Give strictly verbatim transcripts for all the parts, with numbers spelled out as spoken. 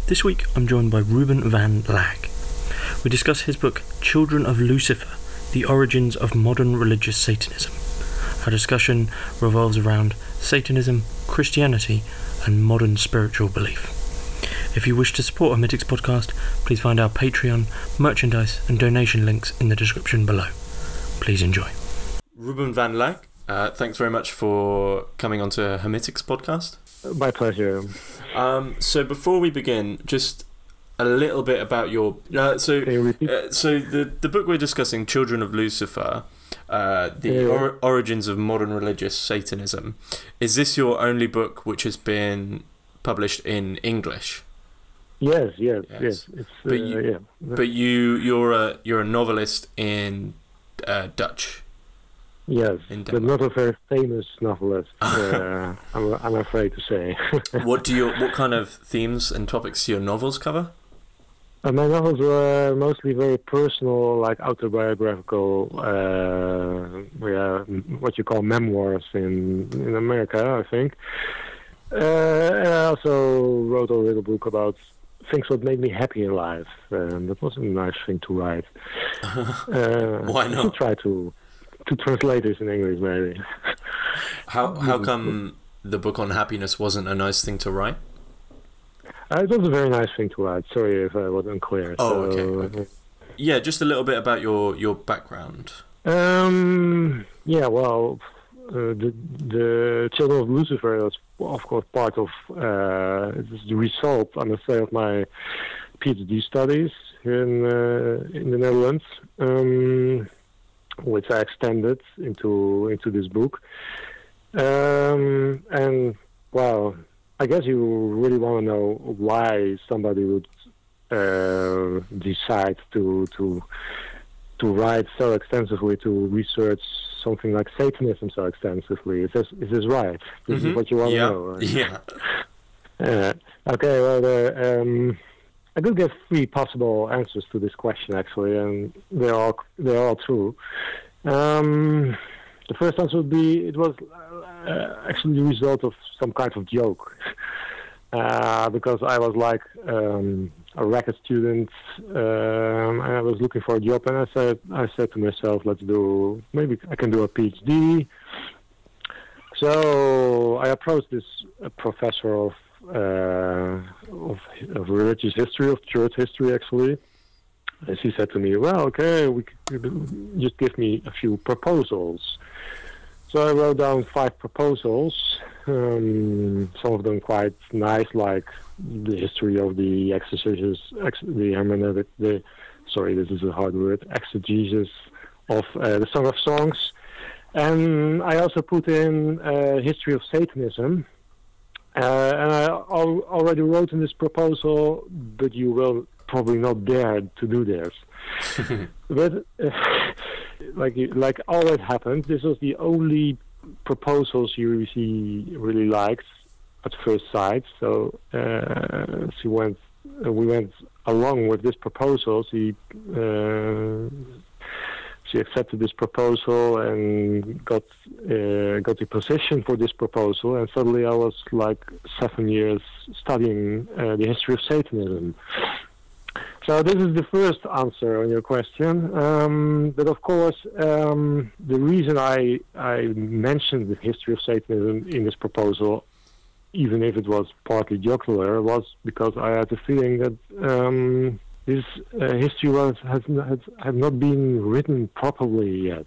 This week I'm joined by Ruben van Laak. We discuss his book Children of Lucifer, The Origins of Modern Religious Satanism. Our discussion revolves around Satanism, Christianity and modern spiritual belief. If you wish to support Hermetics Podcast, please find our Patreon, merchandise and donation links in the description below. Please enjoy. Ruben van Laak, uh, thanks very much for coming onto Hermetics Podcast. My pleasure. Um, so before we begin, just a little bit about your... Uh, so uh, so the, the book we're discussing, Children of Lucifer, uh, the yeah. or- origins of modern religious Satanism, is this your only book which has been published in English? Yes, yes, yes. yes. It's, but uh, you, yeah. but you, you're a you're a novelist in uh, Dutch. Yes, but not a very famous novelist. uh, I'm, I'm afraid to say. What do you? What kind of themes and topics do your novels cover? Uh, my novels were mostly very personal, like autobiographical. Uh, yeah, what you call memoirs in in America, I think. Uh, and I also wrote a little book about things that made me happy in life. And that was a nice thing to write. Uh, Why not? To try to. To translate this in English, maybe. How how come the book on happiness wasn't a nice thing to write? Uh, it was a very nice thing to write. Sorry if I was unclear. Oh, so, okay, okay. Yeah, just a little bit about your, your background. Um. Yeah. Well, uh, the the Children of Lucifer was, of course, part of uh, the result, I must say, of my PhD studies here in uh, in the Netherlands. Um. Which I extended into into this book, um, and well, I guess you really want to know why somebody would uh, decide to to to write so extensively, to research something like Satanism so extensively. Is this is this right? This mm-hmm. is what you want yeah. to know. Right? Yeah. Uh, okay. Well, the, um, I could give three possible answers to this question, actually, and they're all they're all true. Um, the first answer would be it was uh, actually the result of some kind of joke, uh, because I was like um, a racket student, um, and I was looking for a job, and I said I said to myself, let's do maybe I can do a PhD. So I approached this uh, professor of. Uh, of, of religious history, of church history, actually. And she said to me, well, okay, we could just give me a few proposals. So I wrote down five proposals, um, some of them quite nice, like the history of the exegesis, ex- the hermeneutic, the, sorry, this is a hard word, exegesis of uh, the Song of Songs. And I also put in uh, history of Satanism. Uh, and I al- already wrote in this proposal, but you will probably not dare to do this. But uh, like like always happened, this was the only proposal she really, really liked at first sight. So uh, she went, uh, we went along with this proposal. She. Uh, She accepted this proposal and got uh, got the position for this proposal, and suddenly I was like seven years studying uh, the history of Satanism. So this is the first answer on your question. Um, but of course, um, the reason I I mentioned the history of Satanism in this proposal, even if it was partly jocular, was because I had the feeling that. Um, This uh, history was, has, has, has not been written properly yet,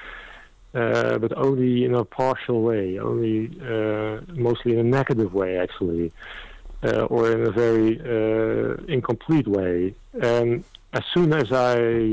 uh, but only in a partial way, only uh, mostly in a negative way, actually, uh, or in a very uh, incomplete way. And as soon as I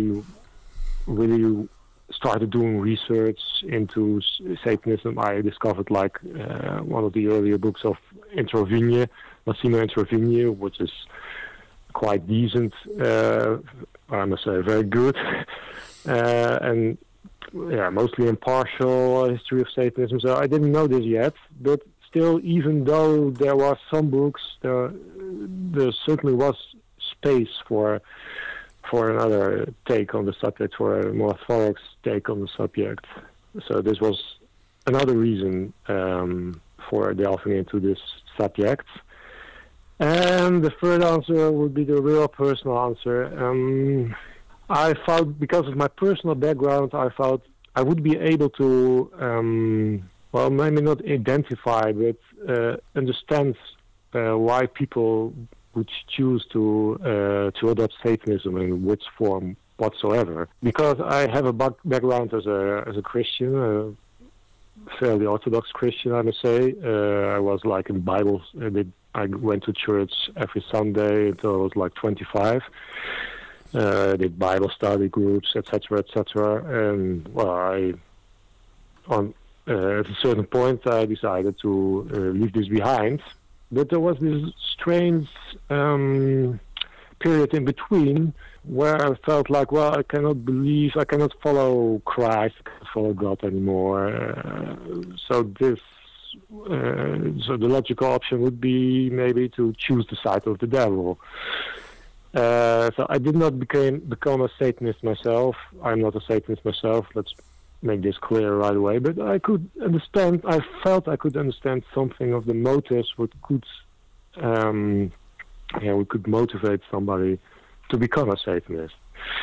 really started doing research into Satanism, I discovered like uh, one of the earlier books of Introvigne, Massimo Introvigne, which is quite decent, uh, I must say very good, uh, and yeah, mostly impartial history of Satanism. So I didn't know this yet, but still, even though there was some books, there, there certainly was space for for another take on the subject, for a more thorough take on the subject. So this was another reason um, for delving into this subject. And the third answer would be the real personal answer. Um, I felt, because of my personal background, I felt I would be able to, um, well, maybe not identify, but uh, understand uh, why people would choose to uh, to adopt Satanism in which form whatsoever. Because I have a back- background as a as a Christian, a fairly Orthodox Christian, I must say. Uh, I was like in Bible. I went to church every Sunday until I was like twenty-five. Uh, did Bible study groups, et cetera, et cetera. And well, I on uh, at a certain point I decided to uh, leave this behind. But there was this strange um, period in between where I felt like, well, I cannot believe, I cannot follow Christ, I cannot follow God anymore. Uh, so this, uh, so the logical option would be maybe to choose the side of the devil. Uh, so I did not became, become a Satanist myself. I'm not a Satanist myself. Let's make this clear right away. But I could understand, I felt I could understand something of the motives what could, um, yeah, we could motivate somebody to become a Satanist.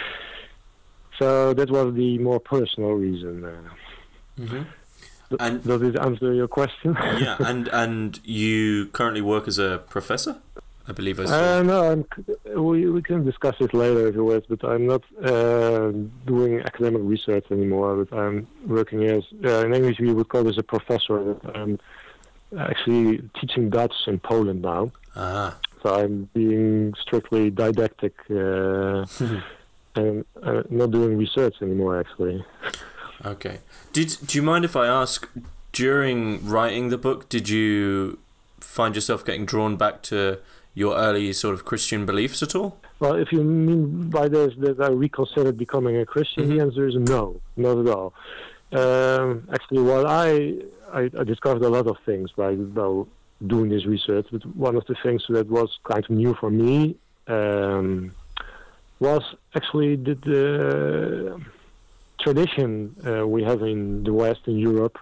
So that was the more personal reason. Uh, mm-hmm. th- and, does it answer your question? yeah, and and you currently work as a professor, I believe I saw. Uh, no, I'm, we we can discuss it later if you wish, but I'm not uh, doing academic research anymore. But I'm working as uh, in English we would call this a professor. I'm actually teaching Dutch in Poland now. Ah. So I'm being strictly didactic uh, and uh, not doing research anymore, actually. Okay. Did do you mind if I ask? During writing the book, did you find yourself getting drawn back to your early sort of Christian beliefs at all? Well, if you mean by this that I reconsidered becoming a Christian, mm-hmm. the answer is no, not at all. Um, actually, what I, I I discovered a lot of things by well, doing this research, but one of the things that was kind of new for me um, was actually the, the tradition uh, we have in the West, in Europe,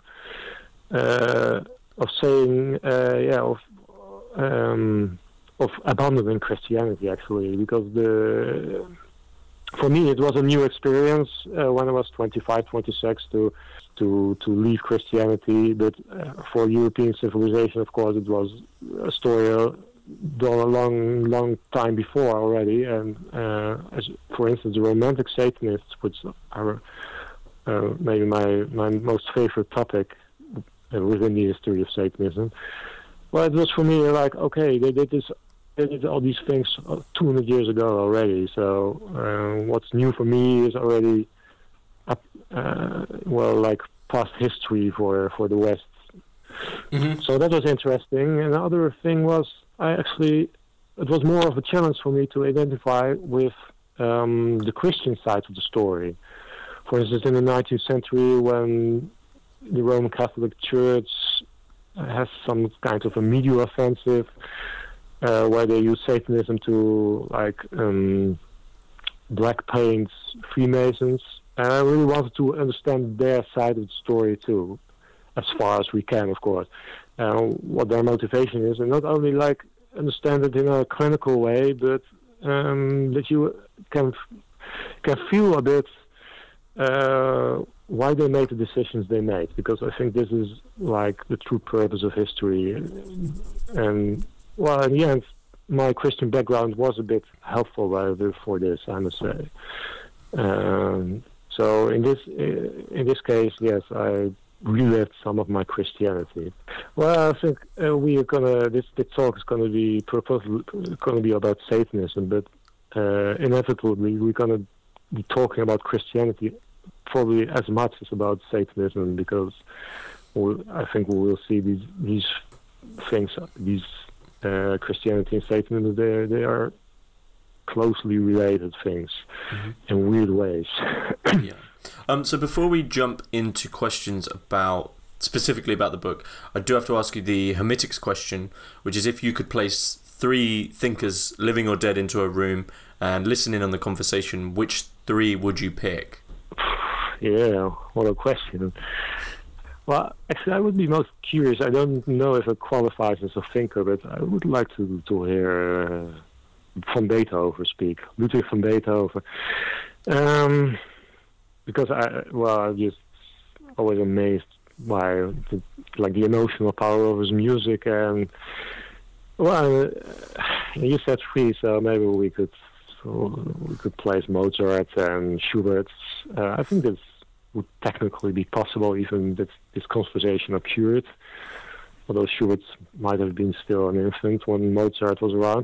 uh, of saying, uh, yeah, of um, of abandoning Christianity, actually, because the for me it was a new experience uh, when I was twenty-five, twenty-six to to to leave Christianity. But uh, for European civilization, of course, it was a story uh, done a long, long time before already. And uh, as for instance, the Romantic Satanists, which are uh, maybe my my most favorite topic uh, within the history of Satanism. Well, it was for me like, okay, they did this. They did all these things two hundred years ago already. So uh, what's new for me is already, up, uh, well, like past history for, for the West. Mm-hmm. So that was interesting. And the other thing was, I actually, it was more of a challenge for me to identify with um, the Christian side of the story. For instance, in the nineteenth century, when the Roman Catholic Church has some kind of a media offensive, Uh, where they use Satanism to like um, black paint Freemasons, and I really wanted to understand their side of the story too, as far as we can, of course, uh, what their motivation is, and not only like understand it in a clinical way, but um, that you can can feel a bit uh, why they made the decisions they made, because I think this is like the true purpose of history, and. Well, in the end, my Christian background was a bit helpful for this, I must say. Um, so in this in this case, yes, I relived some of my Christianity. Well, I think uh, we are gonna this, this talk is gonna be gonna be about Satanism, but uh, inevitably we're gonna be talking about Christianity probably as much as about Satanism, because we'll, I think we will see these these things these. Uh, Christianity and Satanism, they they are closely related things mm-hmm. in weird ways. yeah. Um. So before we jump into questions about specifically about the book, I do have to ask you the Hermetics question, which is if you could place three thinkers, living or dead, into a room and listen in on the conversation, which three would you pick? Yeah, what a question. Well, actually, I would be most curious. I don't know if it qualifies as a thinker, but I would like to to hear uh, van Beethoven speak, Ludwig van Beethoven, um, because I well, I'm just always amazed by the, like the emotional power of his music. And well, uh, you said three, so maybe we could so we could place Mozart and Schubert. Uh, I think this would technically be possible, even that this conversation occurred. Although Schubert might have been still an infant when Mozart was around.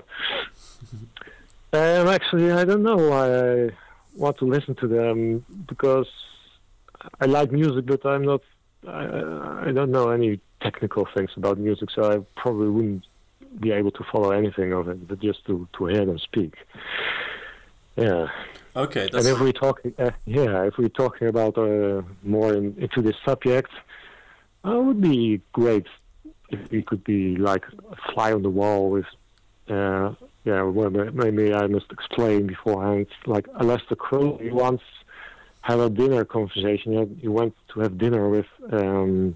Um, actually, I don't know why I want to listen to them, because I like music, but I'm not. I, I don't know any technical things about music, so I probably wouldn't be able to follow anything of it, but just to, to hear them speak. Yeah. Okay. That's... And if we're talking, uh, yeah, if we're talking about uh, more in, into this subject, uh, it would be great if we could be like a fly on the wall with. Uh, yeah, well, maybe I must explain beforehand. Like Aleister Crowley once had a dinner conversation. He, had, he went to have dinner with. Um,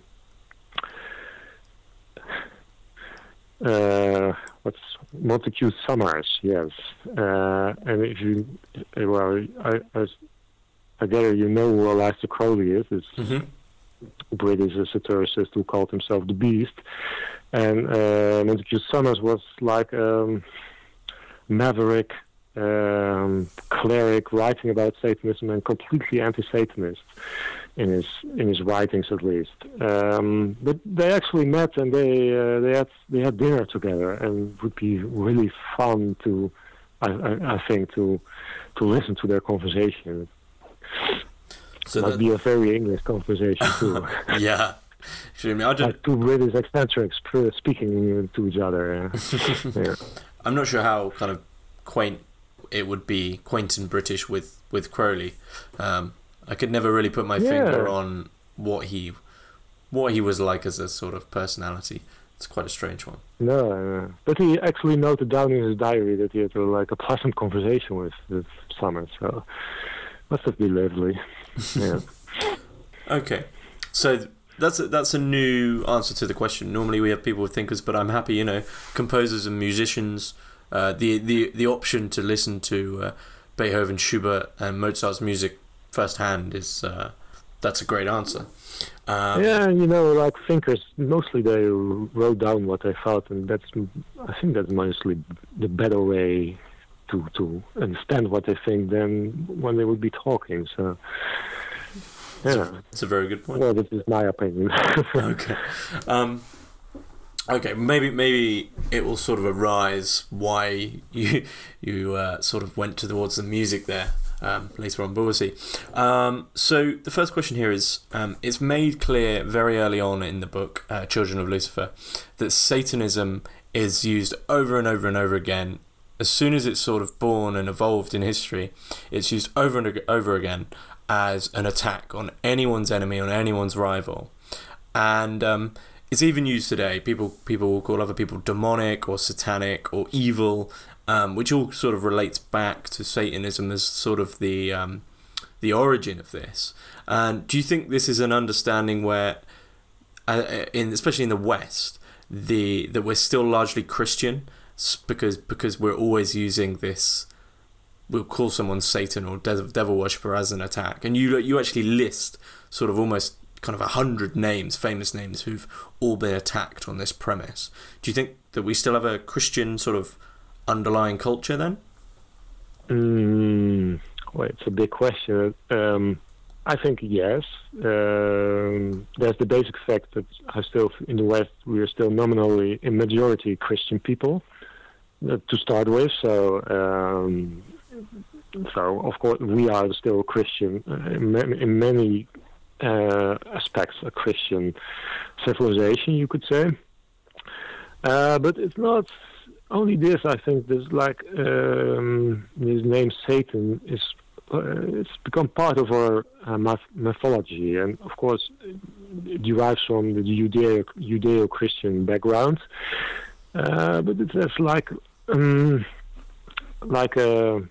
Uh, what's Montague Summers? Yes, uh, and if you, well, I, I, I gather you know who Aleister Crowley is. It's mm-hmm. a British satirist who called himself the Beast, and uh, Montague Summers was like um, maverick um, cleric writing about Satanism and completely anti-Satanist. In his in his writings, at least, um, but they actually met and they uh, they had they had dinner together, and it would be really fun to, I, I, I think, to to listen to their conversation. So might that... be a very English conversation too. Yeah, I mean, I didn't... like two British eccentrics speaking to each other. Uh, yeah. I'm not sure how kind of quaint it would be, quaint and British with with Crowley. Um, I could never really put my yeah. finger on what he what he was like as a sort of personality. It's quite a strange one. No, no. But he actually noted down in his diary that he had uh, like a pleasant conversation with, with Summers, so must have been lovely. Yeah. Okay, so that's a, that's a new answer to the question. Normally we have people with thinkers, but I'm happy, you know, composers and musicians, uh, the, the, the option to listen to uh, Beethoven, Schubert and Mozart's music firsthand is uh, that's a great answer. Um, yeah, you know, like thinkers, mostly they wrote down what they thought, and that's I think that's mostly the better way to to understand what they think than when they would be talking. So, yeah, it's a very good point. Well, this is my opinion. Okay, um, okay, maybe maybe it will sort of arise why you you uh, sort of went towards the music there. Um, later on, but we'll see. Um, so the first question here is, um, it's made clear very early on in the book, uh, Children of Lucifer, that Satanism is used over and over and over again. As soon as it's sort of born and evolved in history, it's used over and over again as an attack on anyone's enemy, on anyone's rival. And um, it's even used today. People, people will call other people demonic or satanic or evil, Um, which all sort of relates back to Satanism as sort of the um, the origin of this. And do you think this is an understanding where, uh, in especially in the West, the that we're still largely Christian because because we're always using this? We'll call someone Satan or devil worshipper as an attack, and you you actually list sort of almost kind of a hundred names, famous names, who've all been attacked on this premise. Do you think that we still have a Christian sort of underlying culture then? Mm, well, it's a big question. Um, I think yes. Um, there's the basic fact that I still, in the West, we are still nominally a majority Christian people uh, to start with. So, um, so of course, we are still Christian uh, in, ma- in many uh, aspects, a Christian civilization, you could say. Uh, but it's not only this. I think there's like um, his name Satan is uh, it's become part of our uh, myth- mythology, and of course it derives from the Judeo Judeo-Christian background. Uh, but it has like um, like a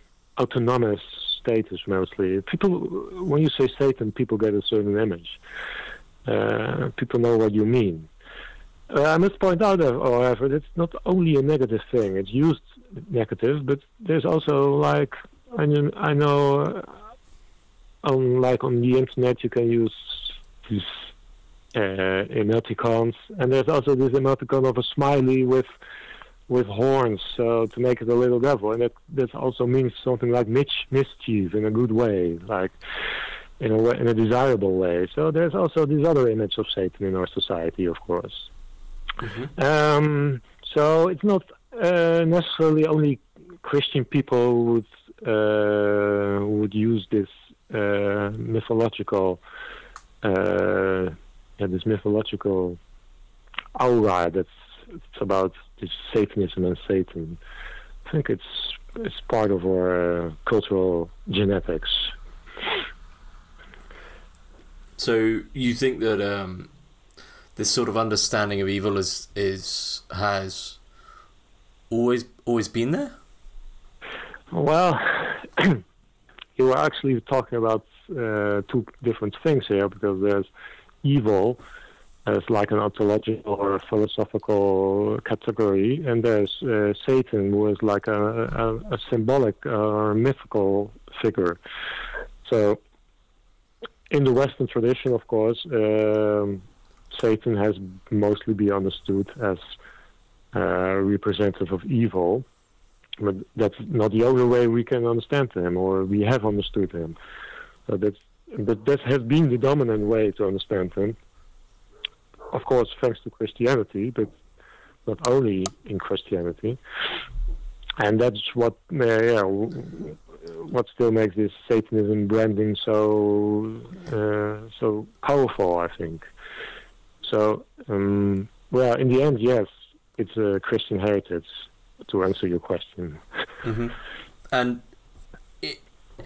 autonomous status mostly. People, when you say Satan, people get a certain image. uh, people know what you mean. Uh, I must point out, however, that's not only a negative thing. It's used negative, but there's also like I know, I know uh, on like on the internet you can use these uh, emoticons, and there's also this emoticon of a smiley with with horns, so to make it a little devil, and that that also means something like mich- mischief in a good way, like in a way, in a desirable way. So there's also this other image of Satan in our society, of course. Mm-hmm. Um, so it's not uh, necessarily only Christian people would uh, would use this uh, mythological uh, yeah, this mythological aura that's it's about this Satanism and Satan. I think it's it's part of our uh, cultural genetics. So you think that um, this sort of understanding of evil is is has always always been there? Well, you were actually talking about uh, two different things here, because there's evil as like an ontological or a philosophical category, and there's uh, Satan, who is like a, a, a symbolic or mythical figure. So in the Western tradition, of course, um, Satan has mostly been understood as uh, representative of evil, but that's not the only way we can understand him, or we have understood him. So that's, but that has been the dominant way to understand him. Of course, thanks to Christianity, but not only in Christianity. And that's what, uh, yeah, what still makes this Satanism branding so uh, so powerful, I think. So, um, well, in the end, yes, it's a Christian heritage, to answer your question. Mm-hmm. And it,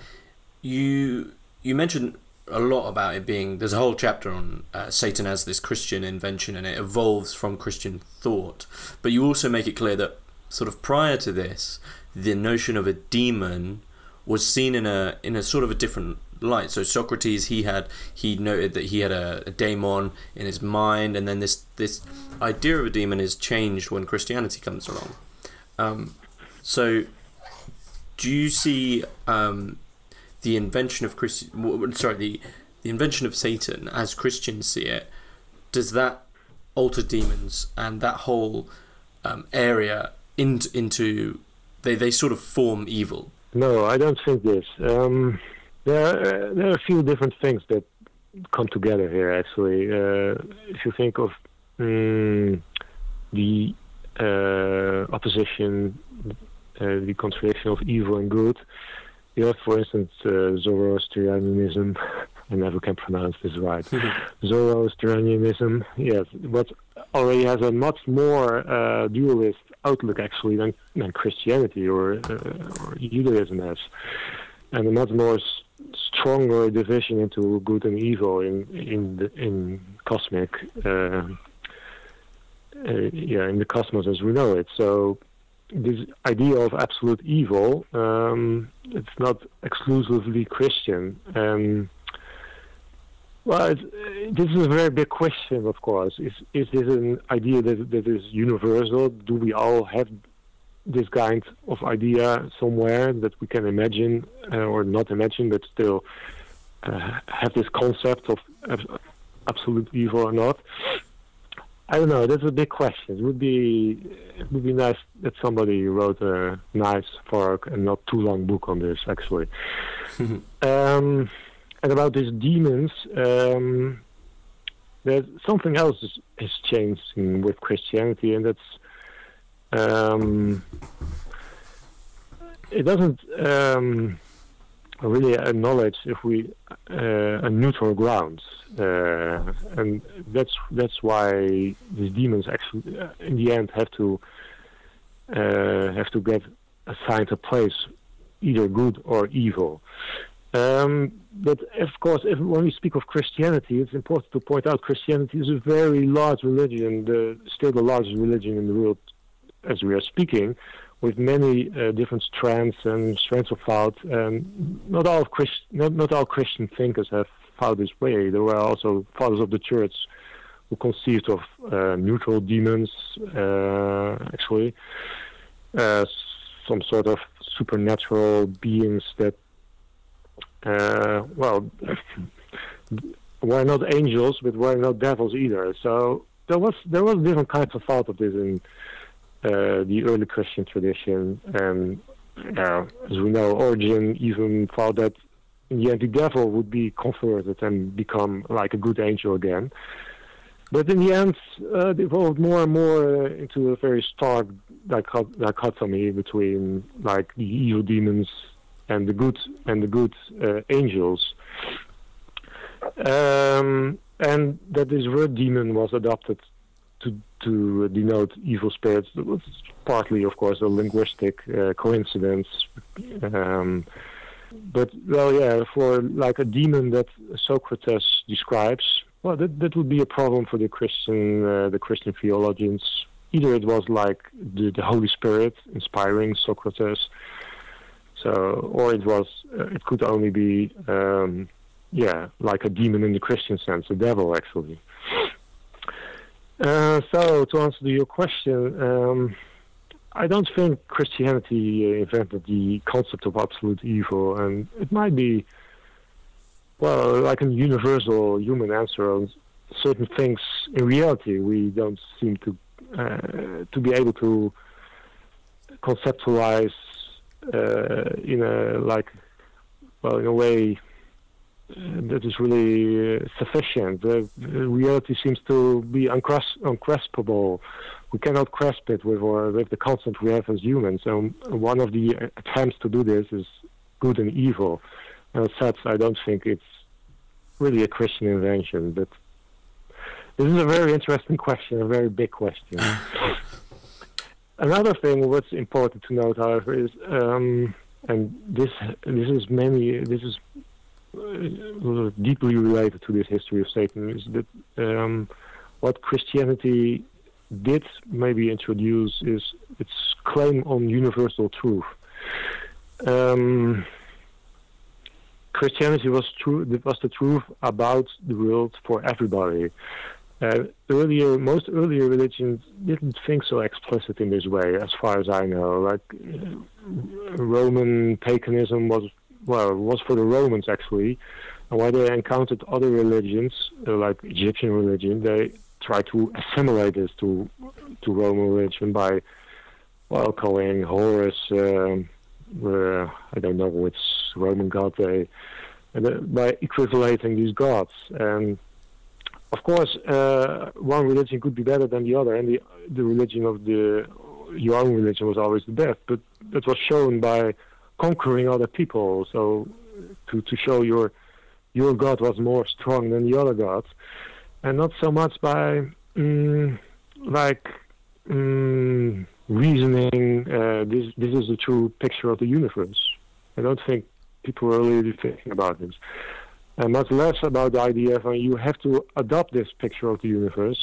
you you mentioned a lot about it being, there's a whole chapter on uh, Satan as this Christian invention, and it evolves from Christian thought. But you also make it clear that sort of prior to this, the notion of a demon was seen in a in a sort of a different light. So Socrates, he had he noted that he had a, a daemon in his mind, and then this this idea of a demon is changed when Christianity comes along. Um, so, do you see um, the invention of Christ? Sorry, the the invention of Satan as Christians see it? Does that alter demons and that whole um, area into into they they sort of form evil? No, I don't think this. Um, there are, there are a few different things that come together here. Actually, uh, if you think of um, the uh, opposition, uh, the contradiction of evil and good, you have, for instance, uh, Zoroastrianism. I never can pronounce this right. Zoroastrianism, yes, but already has a much more uh, dualist outlook actually than, than Christianity or, uh, or Judaism has, and a much more s- stronger division into good and evil in in the, in cosmic, uh, uh, yeah, in the cosmos as we know it. So this idea of absolute evil, um, it's not exclusively Christian. Um, Well, it's, uh, this is a very big question, of course. Is is this an idea that that is universal? Do we all have this kind of idea somewhere that we can imagine, uh, or not imagine, but still uh, have this concept of uh, absolute evil or not? I don't know. That's a big question. It would be it would be nice that somebody wrote a nice, fork and not too long book on this, actually. um, And about these demons, um, there's something else is, is changing with Christianity, and that's um, it doesn't um, really acknowledge if we uh, a neutral ground, uh, and that's that's why these demons actually, uh, in the end, have to uh, have to get assigned a place, either good or evil. Um, but of course, if, when we speak of Christianity, it's important to point out Christianity is a very large religion, the, still the largest religion in the world as we are speaking, with many uh, different strands and strands of thought. And not all of Christ, not, not all Christian thinkers have thought this way. There were also fathers of the church who conceived of uh, neutral demons, uh, actually, uh, some sort of supernatural beings that, uh, well, were not angels, but were not devils either. So there was there was different kinds of thought of this in uh, the early Christian tradition, and uh, as we know, Origen even thought that in the end the devil would be converted and become like a good angel again. But in the end, uh, it evolved more and more uh, into a very stark dichot- dichotomy between like the evil demons and the good and the good uh, angels. Um, and that this word demon was adopted to to denote evil spirits. It was partly, of course, a linguistic uh, coincidence. Um, but well, yeah, for like a demon that Socrates describes, well, that that would be a problem for the Christian uh, the Christian theologians. Either it was like the, the Holy Spirit inspiring Socrates, so or it was uh, it could only be. Um, Yeah, like a demon in the Christian sense, a devil, actually. Uh, so, to answer your question, um, I don't think Christianity invented the concept of absolute evil, and it might be, well, like a universal human answer on certain things. In reality, we don't seem to uh, to be able to conceptualize uh, in a like, well, in a way. Uh, that is really uh, sufficient. Uh, reality seems to be uncras- ungraspable. We cannot grasp it with, our, with the concept we have as humans. And one of the attempts to do this is good and evil. And as such, I don't think it's really a Christian invention. But this is a very interesting question, a very big question. Another thing what's important to note, however, is, um, and this this is many, this is Uh, deeply related to this history of Satan, is that um, what Christianity did maybe introduce is its claim on universal truth. Um, Christianity was true. It was the truth about the world for everybody. Uh, earlier, most earlier religions didn't think so explicit in this way, as far as I know. Like uh, Roman paganism was. Well, it was for the Romans, actually. And when they encountered other religions, uh, like Egyptian religion, they tried to assimilate this to to Roman religion by, well, calling Horus, uh, uh, I don't know which Roman god they, uh, by equivalating these gods. And, of course, uh, one religion could be better than the other, and the, the religion of the, your own religion was always the best, but that was shown by conquering other people, so to to show your your God was more strong than the other gods, and not so much by um, like um, reasoning. Uh, this this is a true picture of the universe. I don't think people are really thinking about this, and much less about the idea of uh, you have to adopt this picture of the universe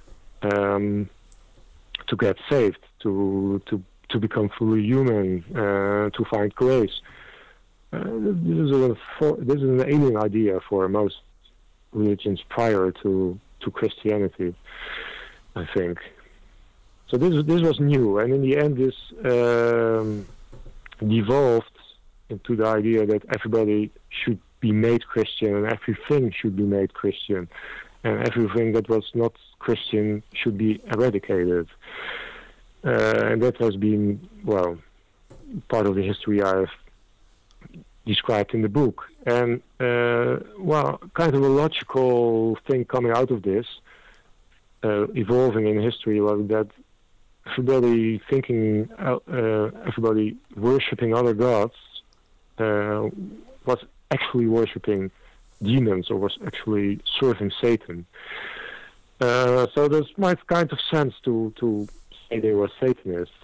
um, to get saved, to to. to become fully human, uh, to find grace. Uh, this is a for, this is an alien idea for most religions prior to, to Christianity, I think. So this this was new, and in the end, this um, devolved into the idea that everybody should be made Christian, and everything should be made Christian, and everything that was not Christian should be eradicated. Uh, and that has been, well, part of the history I've described in the book. And, uh, well, kind of a logical thing coming out of this, uh, evolving in history, was that everybody thinking, uh, uh, everybody worshipping other gods uh, was actually worshipping demons, or was actually serving Satan. Uh, so there's might kind of sense to... to they were Satanists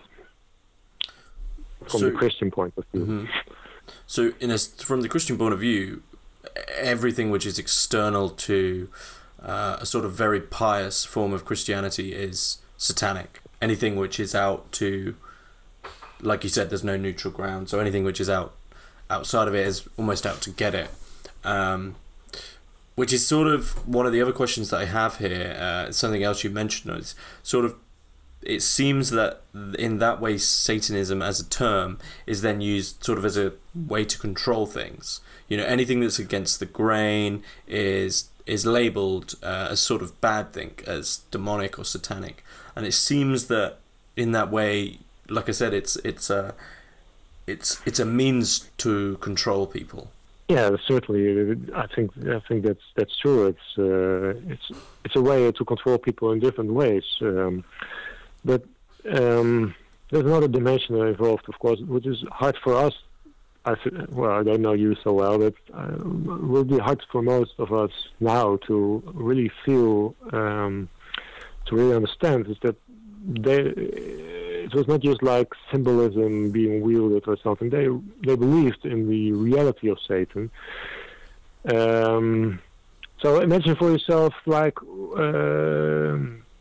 from so, the Christian point of view. Mm-hmm. So, in a, from the Christian point of view, everything which is external to uh, a sort of very pious form of Christianity is satanic. Anything which is out to, like you said, there's no neutral ground. So anything which is out outside of it is almost out to get it. Um, which is sort of one of the other questions that I have here. Uh, something else you mentioned is sort of, it seems that in that way Satanism as a term is then used sort of as a way to control things. You know, anything that's against the grain is is labelled uh, as sort of bad thing, as demonic or satanic. And it seems that in that way, like I said, it's it's a it's it's a means to control people. Yeah, certainly. I think I think that's that's true. It's uh, it's it's a way to control people in different ways. Um, but um, there's another dimension involved, of course, which is hard for us. I th- well, I don't know you so well, but uh, will be hard for most of us now to really feel, um, to really understand, is that they. It was not just like symbolism being wielded or something. They they believed in the reality of Satan. Um, so imagine for yourself, like uh,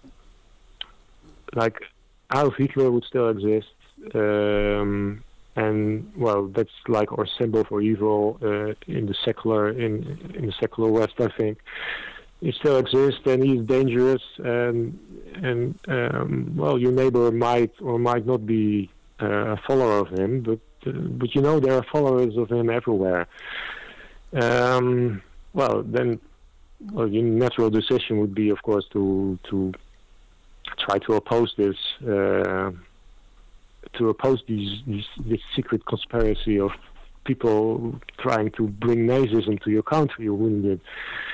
like Adolf Hitler would still exist, um, and well, that's like our symbol for evil uh, in the secular in in the secular West, I think. He still exists, and he's dangerous, and and um, well, your neighbor might or might not be uh, a follower of him, but uh, but you know there are followers of him everywhere. Um, well, then, well, your natural decision would be, of course, to to try to oppose this, uh, to oppose these, these this secret conspiracy of people trying to bring Nazism to your country, wouldn't it?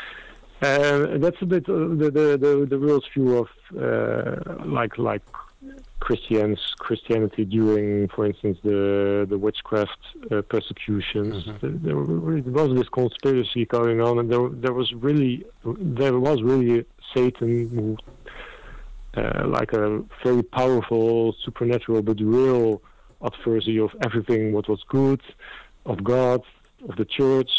Uh, that's a bit uh, the, the the the world's view of uh, like like Christians Christianity during, for instance, the the witchcraft uh, persecutions. Mm-hmm. There, there was this conspiracy going on, and there there was really there was really Satan, who, uh, like a very powerful supernatural but real adversary of everything what was good, of God, of the church.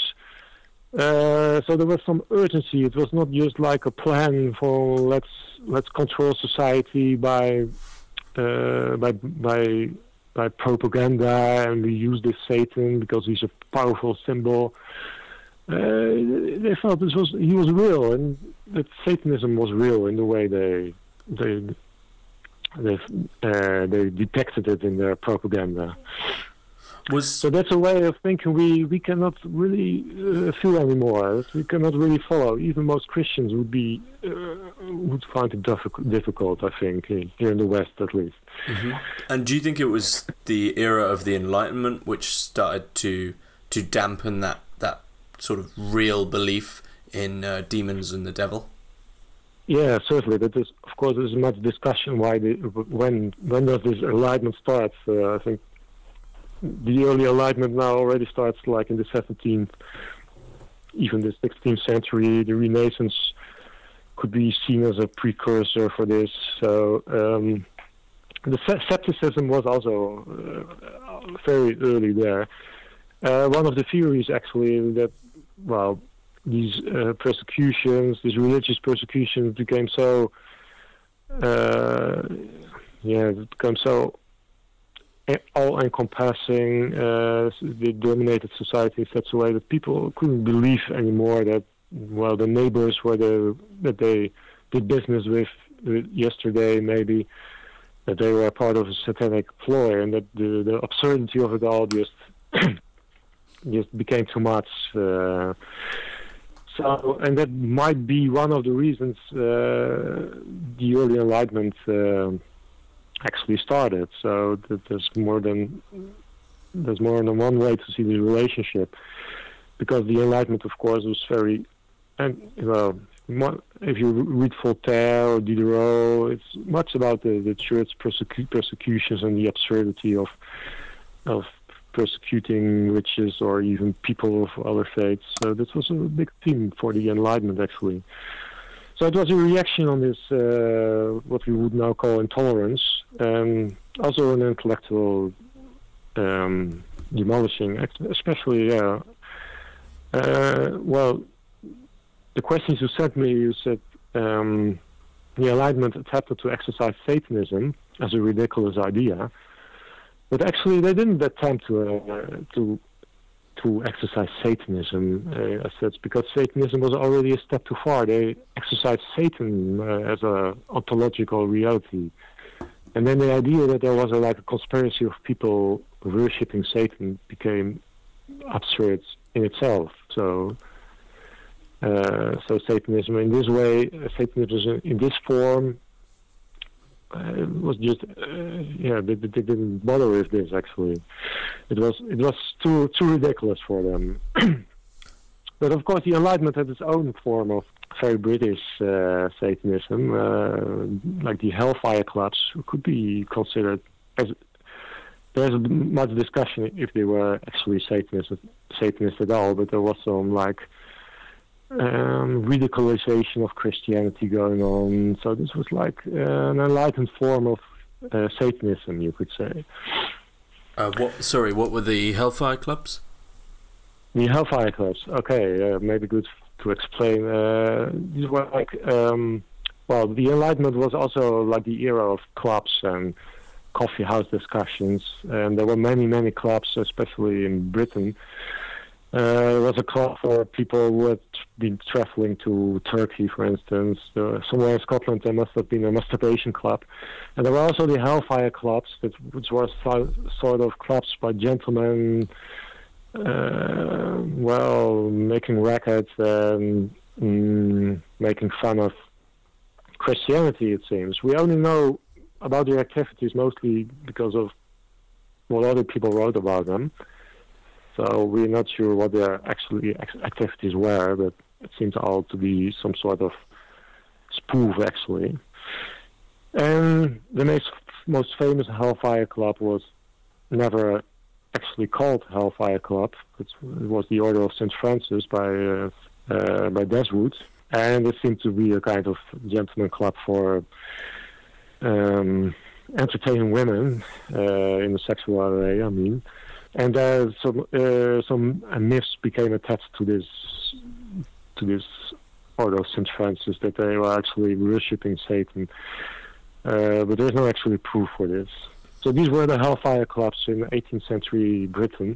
Uh, so there was some urgency. It was not just like a plan for let's let's control society by uh, by by by propaganda, and we use this Satan because he's a powerful symbol. Uh, they felt this was he was real, and that Satanism was real in the way they they they uh, they depicted it in their propaganda. Was so that's a way of thinking we, we cannot really uh, feel anymore. We cannot really follow. Even most Christians would be uh, would find it difficult, I think, here in the West at least. Mm-hmm. And do you think it was the era of the Enlightenment which started to to dampen that, that sort of real belief in uh, demons and the devil? Yeah, certainly. That is, of course, there's much discussion why the, when when does this Enlightenment start? Uh, I think. The early Enlightenment now already starts like in the seventeenth, even the sixteenth century. The Renaissance could be seen as a precursor for this. So um, the scepticism was also uh, very early there. Uh, one of the theories actually that, well, these uh, persecutions, these religious persecutions became so, uh, yeah, become so all-encompassing, uh, they dominated society in such a way that people couldn't believe anymore that, well, the neighbors were the, that they did business with uh, yesterday, maybe, that they were part of a satanic ploy, and that the, the absurdity of it all just just became too much. Uh, so, and that might be one of the reasons uh, the early Enlightenment uh, actually started. So that there's more than there's more than one way to see the relationship, because the Enlightenment, of course, was very, and well, if you read Voltaire or Diderot, it's much about the, the church persecu- persecutions and the absurdity of of persecuting witches or even people of other faiths. So this was a big theme for the Enlightenment, actually. So it was a reaction on this, uh, what we would now call intolerance, and also an intellectual um, demolishing, especially, yeah. Uh, well, the questions you sent me, you said um, the Enlightenment attempted to exercise Satanism as a ridiculous idea, but actually they didn't attempt to uh, to to exercise Satanism. Uh, I said because Satanism was already a step too far. They exercised Satan uh, as a ontological reality, and then the idea that there was a, like a conspiracy of people worshipping Satan became absurd in itself. So, uh, so Satanism in this way, uh, Satanism in this form. Uh, it was just uh, yeah they, they didn't bother with this. Actually it was it was too too ridiculous for them. But of course the Enlightenment had its own form of very British uh, Satanism, uh, like the Hellfire clubs could be considered as there's much discussion if they were actually Satanists Satanists at all, but there was some like Um, radicalization of Christianity going on. So this was like uh, an enlightened form of uh, Satanism, you could say. Uh, what? Sorry, what were the Hellfire clubs? The Hellfire clubs. Okay, uh, maybe good to explain. Uh, these were like, um, well, the Enlightenment was also like the era of clubs and coffee house discussions, and there were many, many clubs, especially in Britain. Uh, there was a club for people who had been traveling to Turkey, for instance. Uh, somewhere in Scotland there must have been a masturbation club. And there were also the Hellfire clubs, that, which were so, sort of clubs by gentlemen, uh, well, making rackets and mm, making fun of Christianity, it seems. We only know about their activities mostly because of what other people wrote about them. So we're not sure what their actually activities were, but it seems all to be some sort of spoof, actually. And the most, most famous Hellfire Club was never actually called Hellfire Club. It was the Order of Saint Francis by uh, uh, by Deswood, and it seemed to be a kind of gentleman club for um, entertaining women uh, in a sexual way. I mean. And uh, some uh, some uh, myths became attached to this to this Order of Saint Francis that they were actually worshipping Satan, uh, but there's no actually proof for this. So these were the Hellfire clubs in eighteenth century Britain,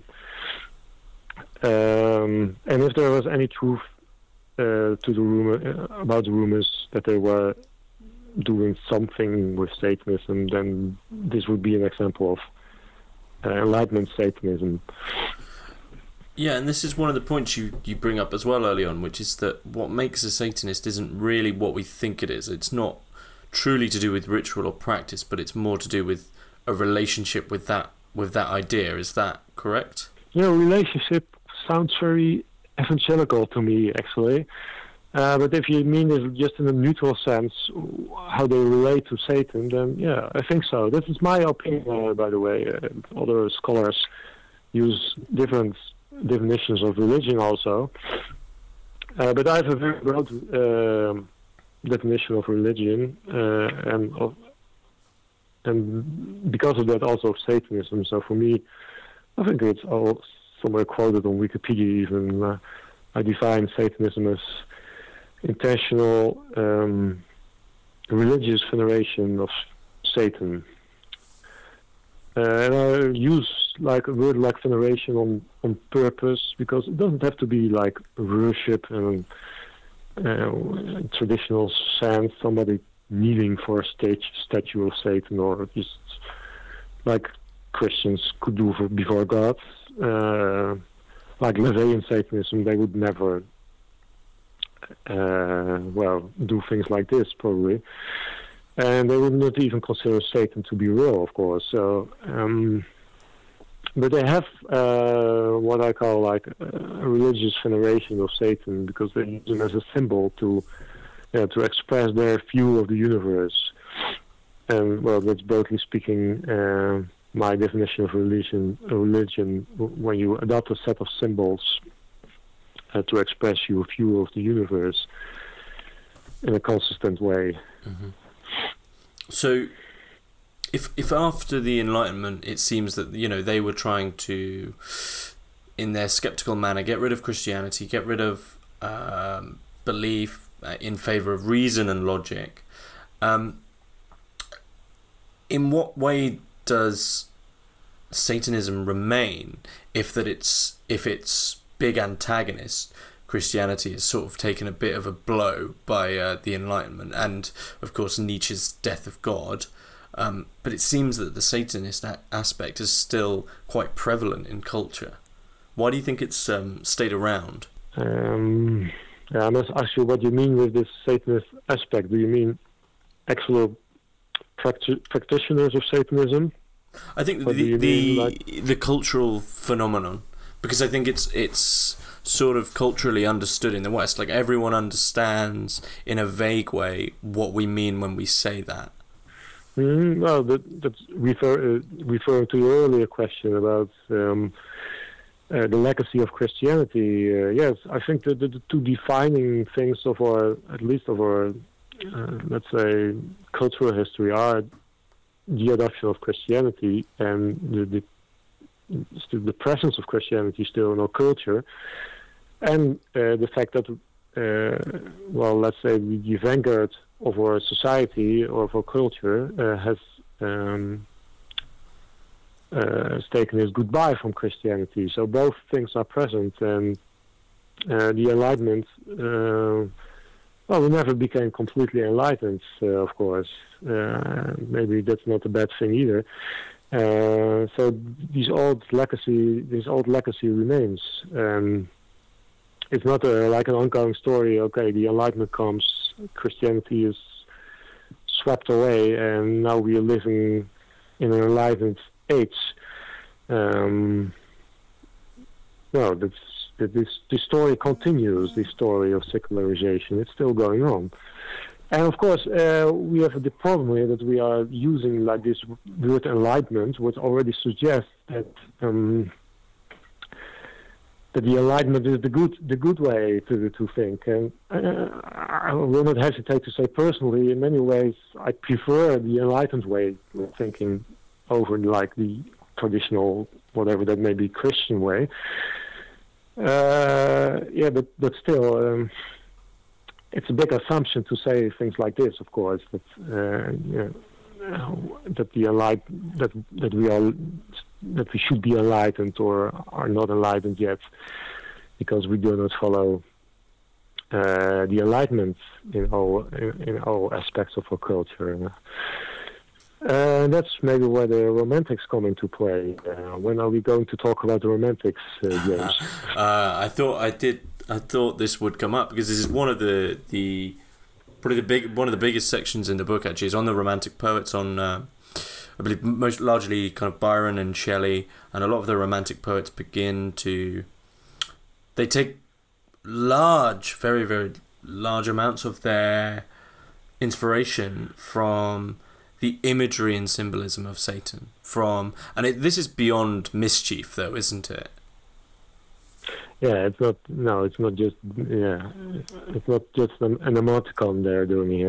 um, and if there was any truth uh, to the rumor uh, about the rumors that they were doing something with Satanism, then this would be an example of Uh, Enlightenment Satanism. Yeah, and this is one of the points you, you bring up as well early on, which is that what makes a Satanist isn't really what we think it is. It's not truly to do with ritual or practice, but it's more to do with a relationship with that with that idea. Is that correct? Yeah, relationship sounds very evangelical to me, actually. Uh, but if you mean it just in a neutral sense, how they relate to Satan, then yeah, I think so. This is my opinion, uh, by the way. Uh, other scholars use different definitions of religion also. Uh, but I have a very broad uh, definition of religion, uh, and of, and because of that also of Satanism. So for me, I think it's all somewhere quoted on Wikipedia even. Uh, I define Satanism as intentional um, religious veneration of Satan. Uh, and I use like a word like veneration on, on purpose because it doesn't have to be like worship and uh, traditional sense, somebody kneeling for a stage, statue of Satan, or just like Christians could do for, before God. Uh, like Levian Satanism, they would never Uh, well, do things like this probably, and they would not even consider Satan to be real, of course. So, um, but they have uh, what I call like a religious veneration of Satan because they use him as a symbol to, uh, to express their view of the universe. And well, that's broadly speaking uh, my definition of religion. Religion, when you adopt a set of symbols Uh, to express your view of the universe in a consistent way. Mm-hmm. So, if if after the Enlightenment it seems that you know they were trying to, in their skeptical manner, get rid of Christianity, get rid of um, belief uh, in favor of reason and logic, um, in what way does Satanism remain if that it's if its big antagonist, Christianity, is sort of taken a bit of a blow by uh, the Enlightenment and, of course, Nietzsche's Death of God. Um, but it seems that the Satanist a- aspect is still quite prevalent in culture. Why do you think it's um, stayed around? Um, yeah, I must ask you what you mean with this Satanist aspect. Do you mean actual practi- practitioners of Satanism? I think Or do the you the, mean, like- the cultural phenomenon, because I think it's it's sort of culturally understood in the West. Like everyone understands in a vague way what we mean when we say that. Mm, well, that, that's refer, uh, referring to your earlier question about um, uh, the legacy of Christianity. Uh, yes, I think that the, the two defining things of our, at least of our, uh, let's say, cultural history are the adoption of Christianity and the, the still the presence of Christianity still in our culture, and uh, the fact that, uh, well, let's say the, the vanguard of our society or of our culture uh, has um, uh, taken his goodbye from Christianity. So both things are present, and uh, the Enlightenment, uh, well, we never became completely enlightened, uh, of course. Uh, maybe that's not a bad thing either. Uh, so these old legacy, this old legacy remains. Um, it's not a, like an ongoing story. Okay, the Enlightenment comes, Christianity is swept away, and now we are living in an enlightened age. Um, no, that's, that this this story continues. This story of secularization, it's still going on. And of course, uh, we have the problem here that we are using like this word enlightenment, which already suggests that um, that the enlightenment is the good the good way to to think. And uh, I will not hesitate to say personally, in many ways, I prefer the enlightened way of thinking over like the traditional, whatever that may be, Christian way. Uh, yeah, but but still. Um, It's a big assumption to say things like this, of course, that uh, you know, that the enlight- that that we are that we should be enlightened or are not enlightened yet, because we do not follow uh, the enlightenment in all in, in all aspects of our culture. Uh, that's maybe where the romantics come into play. Uh, when are we going to talk about the romantics, uh, James? uh, I thought I did. I thought this would come up because this is one of the the probably the big one of the biggest sections in the book. Actually, is on the romantic poets. On uh, I believe most largely kind of Byron and Shelley, and a lot of the romantic poets begin to they take large, very very large amounts of their inspiration from the imagery and symbolism of Satan. From and it, this is beyond mischief, though, isn't it? Yeah, it's not. No, it's not just. Yeah, it's not just an, an emoticon they're doing here.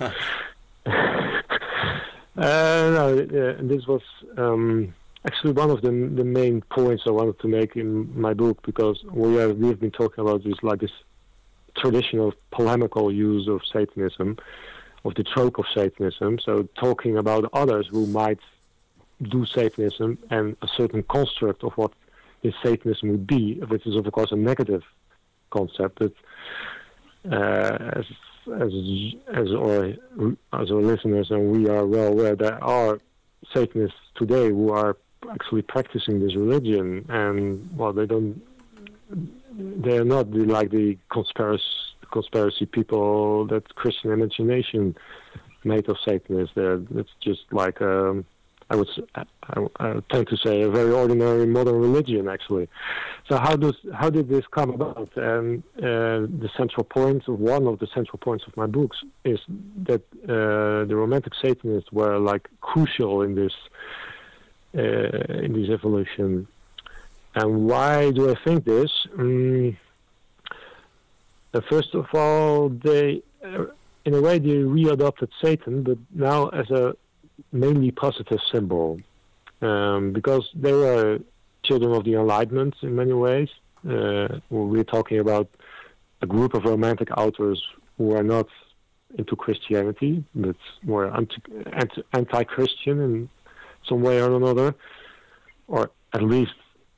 uh, no, uh, this was um, actually one of the the main points I wanted to make in my book, because we have we've been talking about this like this traditional polemical use of Satanism, of the trope of Satanism. So talking about others who might do Satanism and a certain construct of what is Satanism would be, which is of course a negative concept. But uh, as as as our as our listeners, and we are well aware, there are Satanists today who are actually practicing this religion, and well, they don't. They are not the, like the conspiracy conspiracy people that Christian imagination made of Satanists. They're, it's just like. Um, I would I, I tend to say a very ordinary modern religion, actually. So how does how did this come about? And uh, the central point of one of the central points of my books is that uh, the Romantic Satanists were like crucial in this uh, in this evolution. And why do I think this? Um, uh, first of all, they uh, in a way they readopted Satan, but now as a mainly positive symbol, um, because they were children of the Enlightenment in many ways. Uh, we're talking about a group of romantic authors who are not into Christianity, but more anti- anti- anti-Christian in some way or another. or at least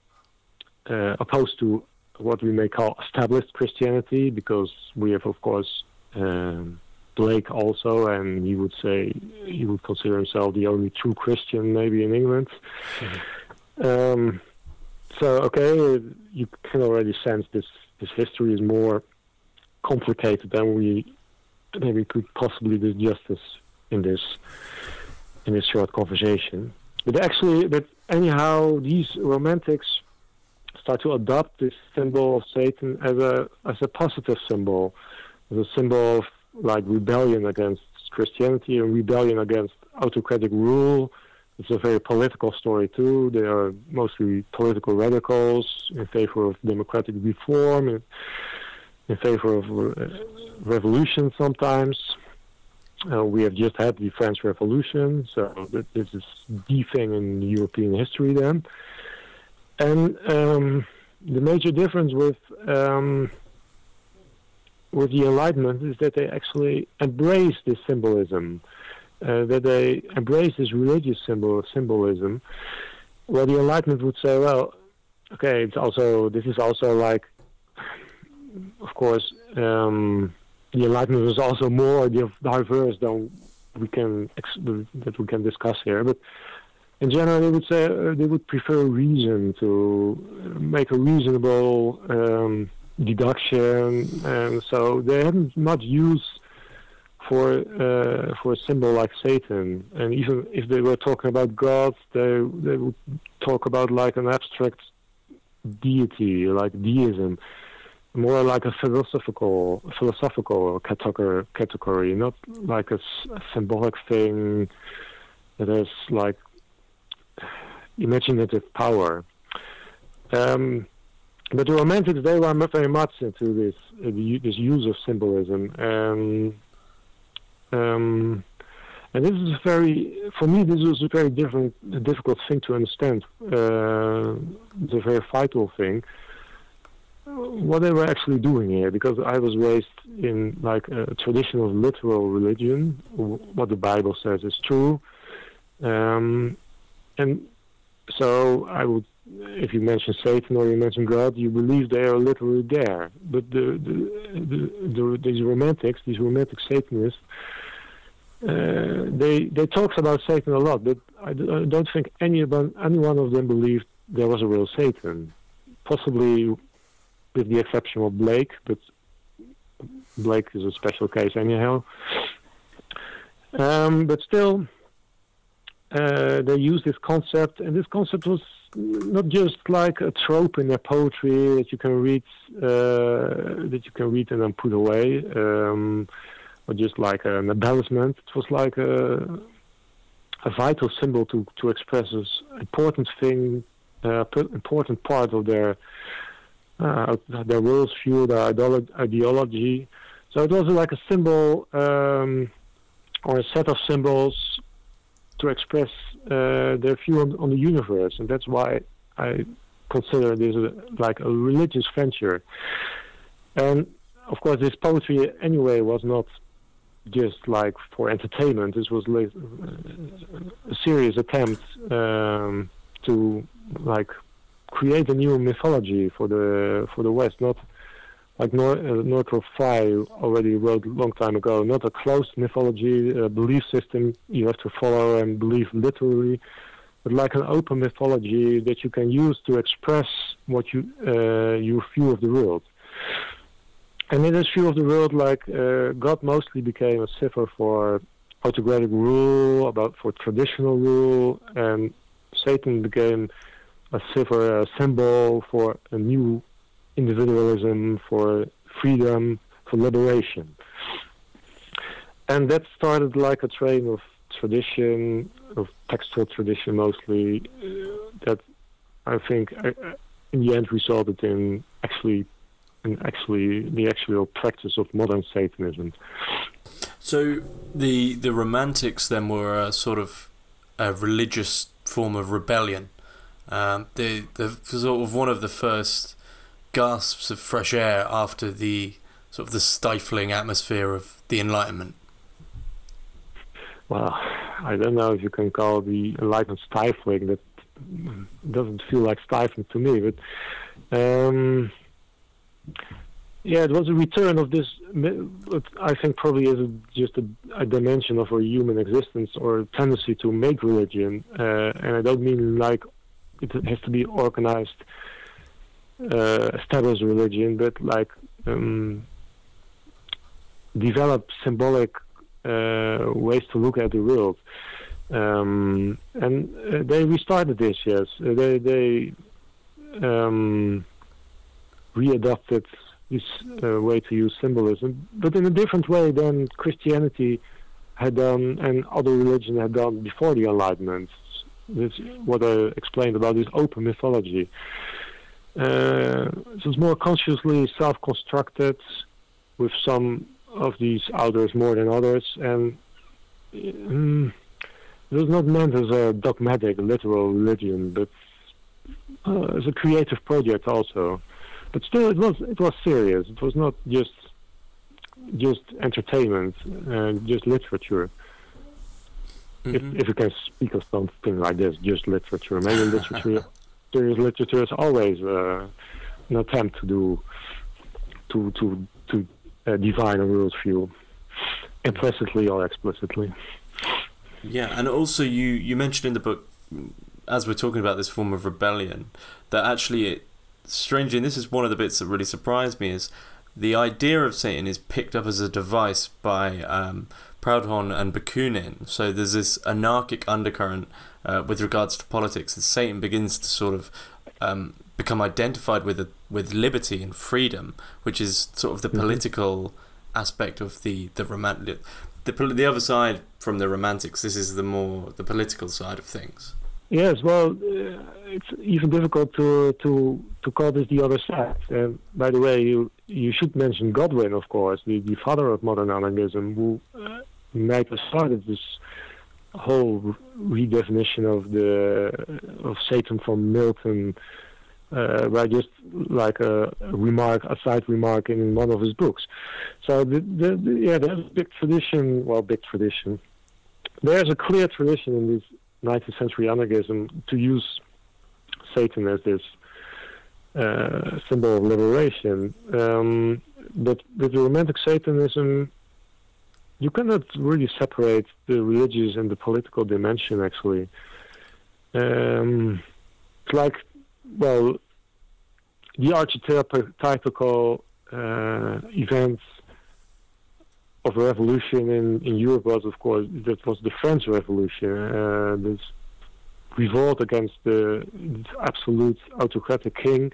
uh, opposed to what we may call established Christianity, because we have, of course, um, Blake also, and he would say he would consider himself the only true Christian maybe in England. Mm-hmm. Um, so, okay, you can already sense this, this history is more complicated than we maybe could possibly do justice in this in this short conversation. But actually, but anyhow, these romantics start to adopt this symbol of Satan as a as a positive symbol, as a symbol of like rebellion against Christianity and rebellion against autocratic rule. It's a very political story too. They are mostly political radicals in favor of democratic reform, in, in favor of uh, revolution sometimes. Uh, we have just had the French Revolution, so that this is the thing in European history then. And um, the major difference with um, with the Enlightenment is that they actually embrace this symbolism, uh, that they embrace this religious symbol symbolism. Well, the Enlightenment would say, well, okay, it's also this is also like, of course, um, the Enlightenment was also more diverse than we can that we can discuss here, but. In general, they would say uh, they would prefer reason to make a reasonable um, deduction, and so they haven't much use for uh, for a symbol like Satan. And even if they were talking about God, they they would talk about like an abstract deity, like deism, more like a philosophical philosophical category, category, not like a, a symbolic thing that is like imaginative power. Um, but the Romantics, they were very much into this uh, the, this use of symbolism, and um, and this is very, for me, this was a very different, a difficult thing to understand. Uh, it's a very vital thing. What they were actually doing here, because I was raised in like a traditional literal religion. What the Bible says is true. Um, And so I would, if you mention Satan or you mention God, you believe they are literally there. But the, the, the, the these romantics, these romantic Satanists, uh, they they talk about Satan a lot, but I, d- I don't think any of them, any one of them believed there was a real Satan. Possibly with the exception of Blake, but Blake is a special case anyhow. Um, but still. Uh, they used this concept, and this concept was not just like a trope in their poetry that you can read, uh, that you can read and then put away, um, or just like an embellishment. It was like a, a vital symbol to to express this important thing, uh, important part of their uh, their worldview, their ideolo- ideology. So it was like a symbol um, or a set of symbols to express uh, their view on, on the universe, and that's why I consider this a, like a religious venture. And of course, this poetry anyway was not just like for entertainment. This was like a serious attempt um, to like create a new mythology for the for the West, not like Nor- uh, Northrop Frye already wrote a long time ago, not a closed mythology, a belief system you have to follow and believe literally, but like an open mythology that you can use to express what you uh, your view of the world. And in this view of the world, like uh, God mostly became a cipher for autocratic rule, about for traditional rule, and Satan became a cipher, a symbol for a new individualism, for freedom, for liberation. And that started like a train of tradition, of textual tradition mostly, uh, that I think uh, in the end resulted in actually in actually the actual practice of modern Satanism. So the the Romantics then were a sort of a religious form of rebellion. Um, the the sort of one of the first gasps of fresh air after the sort of the stifling atmosphere of the Enlightenment. Well, I don't know if you can call the Enlightenment stifling. That doesn't feel like stifling to me. But um, yeah, it was a return of this. What I think probably is a, just a, a dimension of our human existence or tendency to make religion, uh, and I don't mean like it has to be organized, uh, established religion, but like um, develop symbolic uh, ways to look at the world. Um, and uh, they restarted this, yes. Uh, they they um, readopted this uh, way to use symbolism, but in a different way than Christianity had done and other religions had done before the Enlightenment. This is what I explained about this open mythology. Uh, so it's more consciously self-constructed, with some of these authors more than others, and um, it was not meant as a dogmatic, literal religion, but uh, as a creative project also. But still, it was it was serious. It was not just just entertainment, uh, just literature. Mm-hmm. If if you can speak of something like this, just literature. Maybe literature, serious literature is always uh, an attempt to do to to to uh, define a worldview, implicitly or explicitly. Yeah, and also you you mentioned in the book, as we're talking about this form of rebellion, that actually it. Strangely, and this is one of the bits that really surprised me, is the idea of Satan is picked up as a device by um, Proudhon and Bakunin. So there's this anarchic undercurrent uh, with regards to politics, and Satan begins to sort of um, become identified with a, with liberty and freedom, which is sort of the mm-hmm. political aspect of the the romantic. The the other side from the romantics, this is the more the political side of things. Yes, well, uh, it's even difficult to to to call this the other side. And by the way, you you should mention Godwin, of course, the, the father of modern anarchism, who uh, might have started this whole redefinition of the of Satan from Milton uh, by just like a, a remark, a side remark in one of his books. So the, the, the, yeah, there's a big tradition. Well, big tradition. There's a clear tradition in this nineteenth century anarchism to use Satan as this uh, symbol of liberation. Um, but with the romantic Satanism, you cannot really separate the religious and the political dimension, actually. Um, it's like, well, the archetypical uh, events of a revolution in, in Europe was, of course, that was the French Revolution, uh, this revolt against the absolute autocratic king.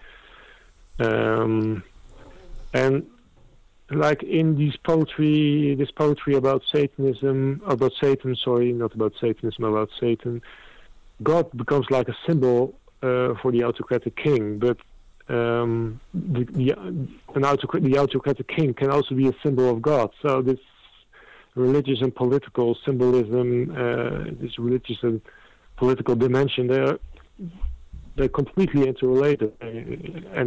Um, and like in these poetry, this poetry about Satanism, about Satan, sorry, not about Satanism, about Satan, God becomes like a symbol uh, for the autocratic king, but Um, the, the, an autocrat, the autocratic king can also be a symbol of God. So this religious and political symbolism, uh, this religious and political dimension, they're they're completely interrelated, and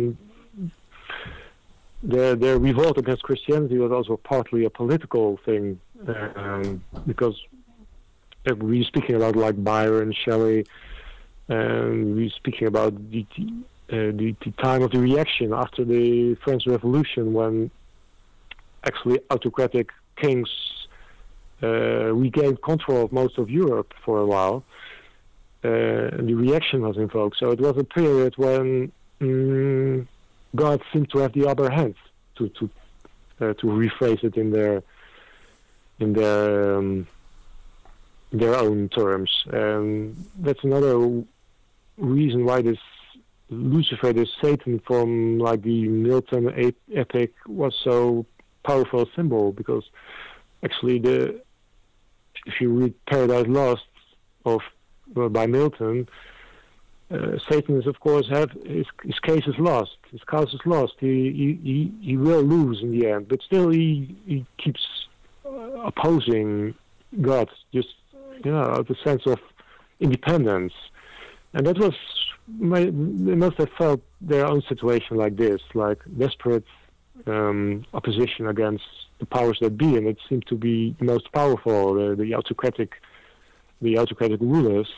their their revolt against Christianity was also partly a political thing, um, because we're speaking about like Byron, Shelley, and we're speaking about the. Uh, the, the time of the reaction after the French Revolution, when actually autocratic kings uh, regained control of most of Europe for a while, uh, and the reaction was invoked. So it was a period when um, God seemed to have the upper hand, to to uh, to rephrase it in their in their um, their own terms. And that's another reason why this Lucifer, this Satan from like the Milton epic, was so powerful a symbol, because actually the if you read Paradise Lost of well, by Milton, uh, Satan is of course have his, his case is lost, his cause is lost. He he he will lose in the end, but still he he keeps uh, opposing God, just you know, the sense of independence, and that was. My, they must have felt their own situation like this, like desperate um, opposition against the powers that be, and it seemed to be the most powerful, the, the autocratic, the autocratic rulers.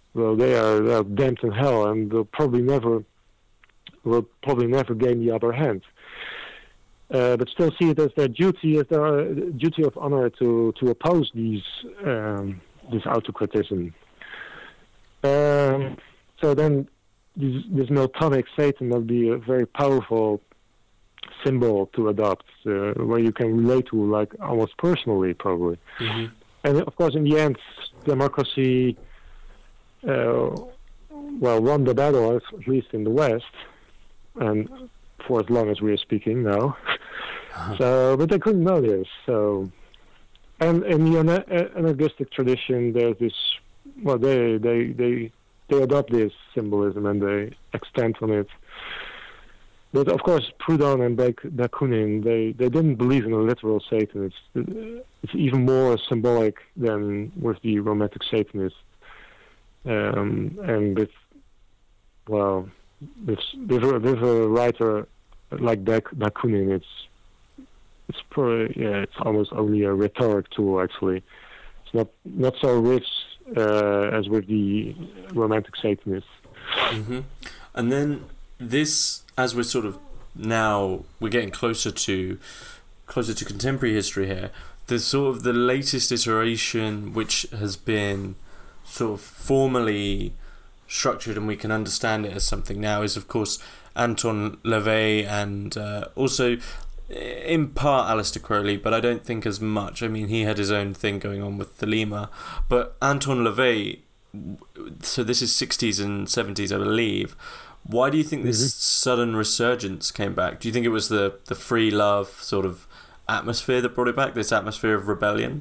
well, they are, they are damned in hell, and they'll probably never will probably never gain the upper hand. Uh, but still see it as their duty, as their duty of honor to to oppose these um, this autocratism. Um, so then, this, this Miltonic Satan will be a very powerful symbol to adopt, uh, where you can relate to, like almost personally, probably. Mm-hmm. And of course, in the end, democracy, uh, well, won the battle, at least in the West, and for as long as we are speaking now. Uh-huh. So, but they couldn't know this. So, and in the ana- anarchistic tradition, there's this. Well, they they they they adopt this symbolism and they extend on it. But of course, Proudhon and Bak- Bakunin, they, they didn't believe in a literal Satan. It's it's even more symbolic than with the Romantic Satanists. Um, and with, well, with, with, a, with a writer like Bak- Bakunin, it's it's probably, yeah, it's almost only a rhetoric tool. Actually, it's not not so rich uh, as with the Romantic Satanists. Mm-hmm. And then this, as we're sort of now we're getting closer to closer to contemporary history here, the sort of the latest iteration which has been sort of formally structured and we can understand it as something now is of course Anton LaVey and uh, also in part Aleister Crowley, but I don't think as much. I mean, he had his own thing going on with Thelema, but Anton LaVey, so this is sixties and seventies, I believe. Why do you think this mm-hmm. sudden resurgence came back? Do you think it was the, the free love sort of atmosphere that brought it back, this atmosphere of rebellion?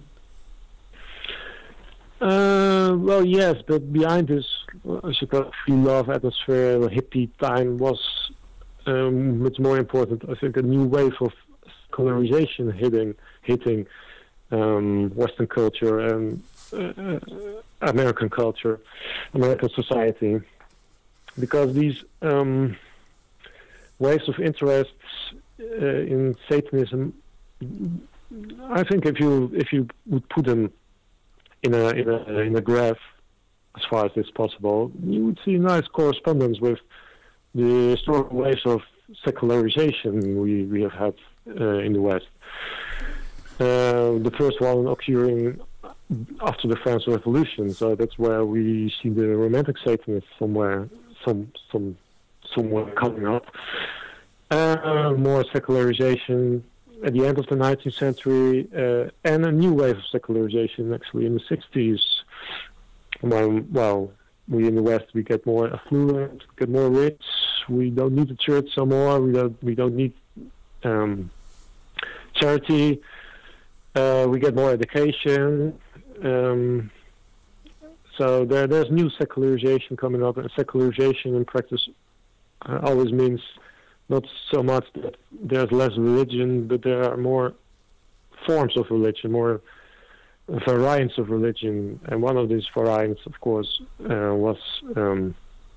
Uh, well, yes, but behind this, I suppose, free love atmosphere, the hippie time was um, much more important. I think a new wave of secularization hitting, hitting um, Western culture and uh, American culture, American society. Because these um, waves of interests uh, in Satanism, I think if you if you would put them in a in a in a graph, as far as it's possible, you would see nice correspondence with the historical waves of secularization we we have had uh, in the West. Uh, the first one occurring after the French Revolution, so that's where we see the Romantic Satanists somewhere. Some, some, somewhere coming up. Uh, more secularization at the end of the nineteenth century, uh, and a new wave of secularization actually in the sixties. When, well, we in the West we get more affluent, get more rich. We don't need the church so more. We don't. We don't need um, charity. Uh, we get more education. Um, So there, there's new secularization coming up, and secularization in practice uh, always means not so much that there's less religion, but there are more forms of religion, more variants of religion. And one of these variants, of course, uh, was um,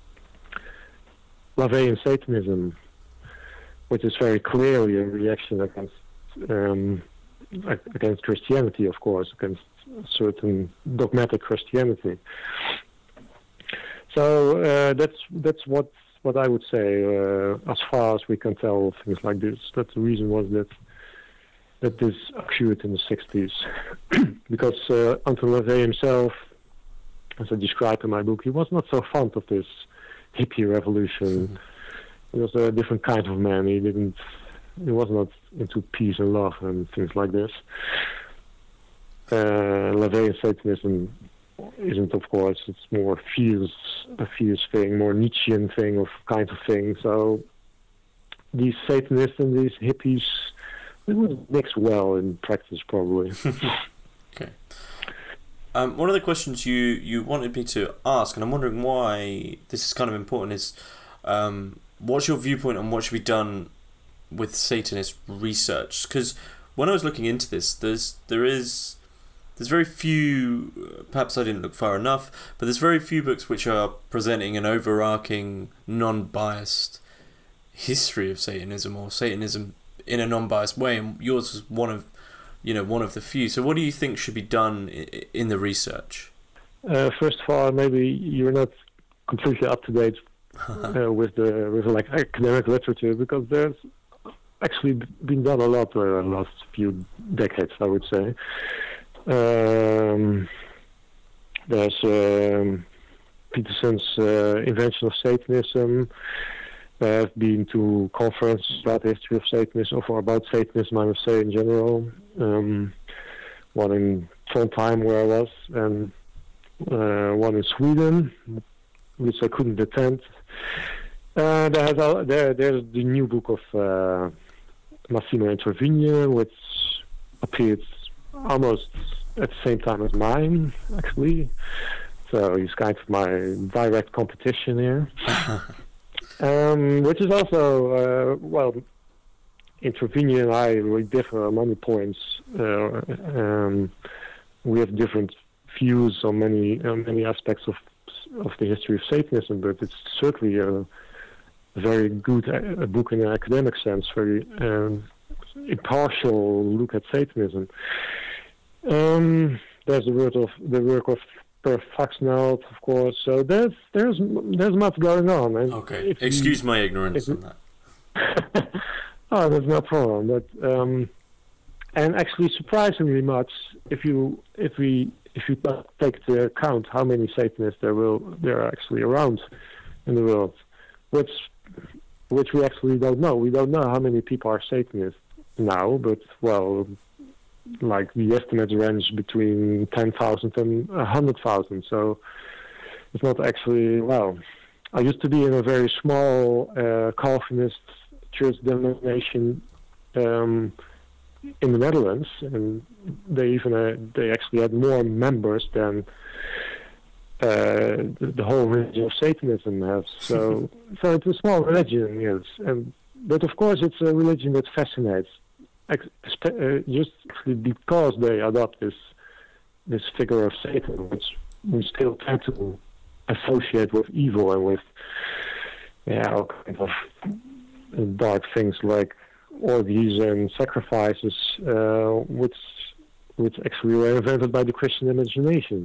LaVeyan Satanism, which is very clearly a reaction against um, against Christianity, of course, against certain dogmatic Christianity. So uh, that's that's what what I would say uh, as far as we can tell things like this. That the reason was that that this occurred in the sixties, because uh, Anton LaVey himself, as I described in my book, he was not so fond of this hippie revolution. He was a different kind of man. He didn't. He was not into peace and love and things like this. Uh, LaVeyan Satanism isn't, of course, it's more fierce, a fierce thing, more Nietzschean thing of kind of thing. So these Satanists and these hippies, they would mix well in practice, probably. Okay. Um, one of the questions you, you wanted me to ask, and I'm wondering why this is kind of important, is um, what's your viewpoint on what should be done with Satanist research? Because when I was looking into this, there's there is there's very few. Perhaps I didn't look far enough, but there's very few books which are presenting an overarching, non-biased history of Satanism, or Satanism in a non-biased way. And yours is one of, you know, one of the few. So, what do you think should be done in the research? uh, first of all, maybe you're not completely up to date uh, with the with like academic literature, because there's actually been done a lot uh, in the last few decades, I would say. Um, there's um, Peterson's uh, invention of Satanism. I've been to conferences about the history of Satanism, or about Satanism, I would say, in general. Um, one in Trondheim, where I was, and uh, one in Sweden, which I couldn't attend. Uh, there's, uh, there, there's the new book of uh, Massimo Introvigne, which appeared almost at the same time as mine, actually. So he's kind of my direct competition here. Um, which is also, uh, well, Introvigne and I really differ on many points. Uh, um, we have different views on many on many aspects of of the history of Satanism, but it's certainly a very good a book in an academic sense, very um, impartial look at Satanism. Um, there's the work of the work of Per Faxneld, of course. So there's there's there's much going on. And okay, excuse you, my ignorance on that. Oh, there's no problem. But um, and actually, surprisingly much, if you if we if you take into account how many Satanists there will there are actually around in the world, which which we actually don't know. We don't know how many people are Satanists now, but well, like the estimates range between ten thousand and one hundred thousand. So it's not actually, well, I used to be in a very small uh, Calvinist church denomination um, in the Netherlands, and they even uh, they actually had more members than uh, the, the whole religion of Satanism has. So, so it's a small religion, yes, and but of course it's a religion that fascinates. Uh, just because they adopt this this figure of Satan, which we still tend to associate with evil and with yeah, all kinds of dark things like orgies and sacrifices, uh, which which actually were invented by the Christian imagination.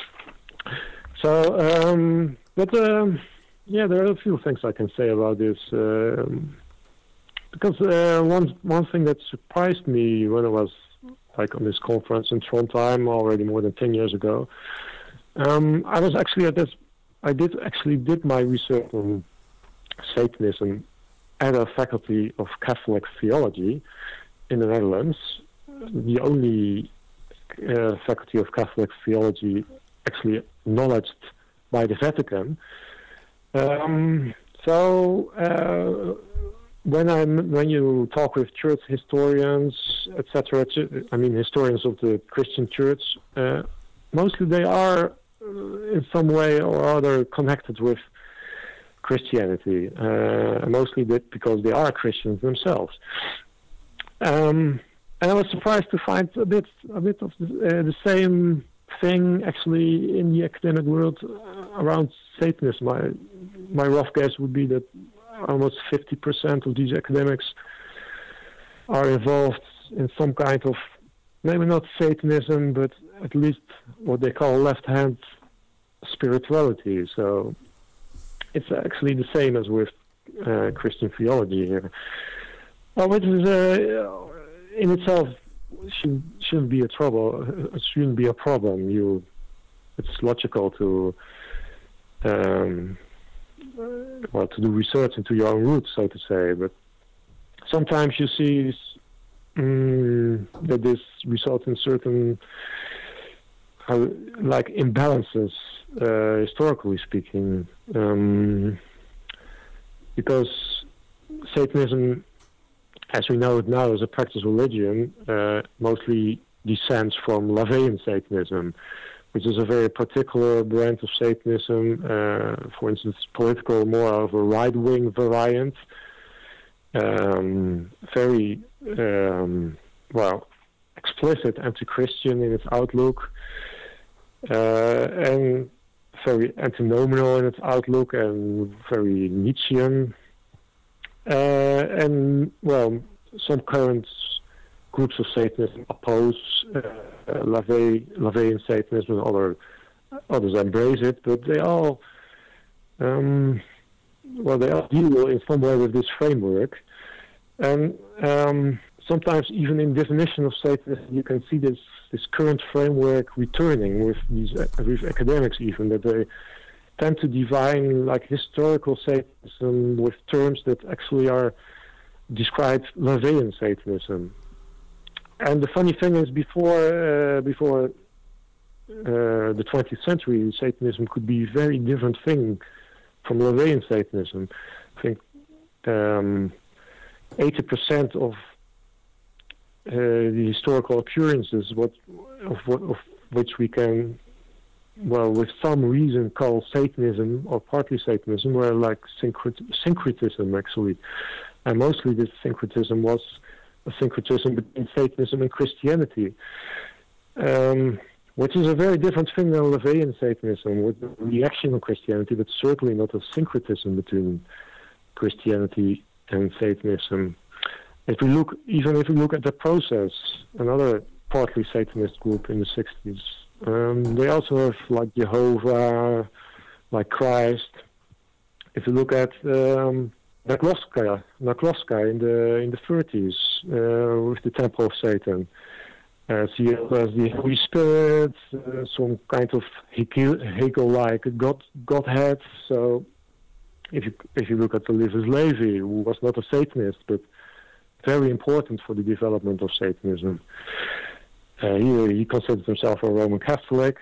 So, um, but um, yeah, there are a few things I can say about this. Um, Because uh, one one thing that surprised me when I was like on this conference in Trondheim already more than ten years ago, um, I was actually at this. I did actually did my research on Satanism at a faculty of Catholic theology in the Netherlands, the only uh, faculty of Catholic theology actually acknowledged by the Vatican. Um, so. Uh, When I when you talk with church historians, et cetera, I mean historians of the Christian Church, uh, mostly they are uh, in some way or other connected with Christianity. Uh, mostly that because they are Christians themselves. Um, and I was surprised to find a bit a bit of the, uh, the same thing actually in the academic world around Satanism. My my rough guess would be that almost fifty percent of these academics are involved in some kind of, maybe not Satanism, but at least what they call left-hand spirituality. So it's actually the same as with uh, Christian theology here. Well, which is uh, in itself shouldn't, shouldn't be a trouble. It shouldn't be a problem. You, it's logical to. Um, well, to do research into your own roots, so to say, but sometimes you see um, that this results in certain uh, like imbalances, uh, historically speaking, um, because Satanism, as we know it now, is a practice religion, uh, mostly descends from LaVeyan Satanism, which is a very particular brand of Satanism, uh, for instance, political, more of a right-wing variant, um, very, um, well, explicit anti-Christian in its outlook, uh, and very antinomial in its outlook, and very Nietzschean. Uh, and, well, some current groups of Satanism oppose uh, LaVey, LaVeyan Satanism and other others embrace it, but they all, um, well, they all deal in some way with this framework. And um, sometimes even in definition of Satanism, you can see this, this current framework returning with these with academics even, that they tend to define like historical Satanism with terms that actually are described LaVeyan Satanism. And the funny thing is, before uh, before uh, the twentieth century, Satanism could be a very different thing from LaVeyan Satanism. I think um, eighty percent of uh, the historical appearances, what of, what, of which we can, well, with some reason call Satanism or partly Satanism, were like syncret- syncretism actually, and mostly this syncretism was a syncretism between Satanism and Christianity, um, which is a very different thing than LaVeyan Satanism, with a reaction on Christianity, but certainly not a syncretism between Christianity and Satanism. If we look, even if we look at the Process, another partly Satanist group in the sixties, um, they also have like Jehovah, like Christ. If you look at um, Nakloska, Nakloska in the in the thirties uh, with the Temple of Satan. Uh, so you have the Holy Spirit, uh, some kind of Hegel, Hegel-like God Godhead. So if you if you look at the Eliphas Levi, who was not a Satanist but very important for the development of Satanism, uh, he he considered himself a Roman Catholic.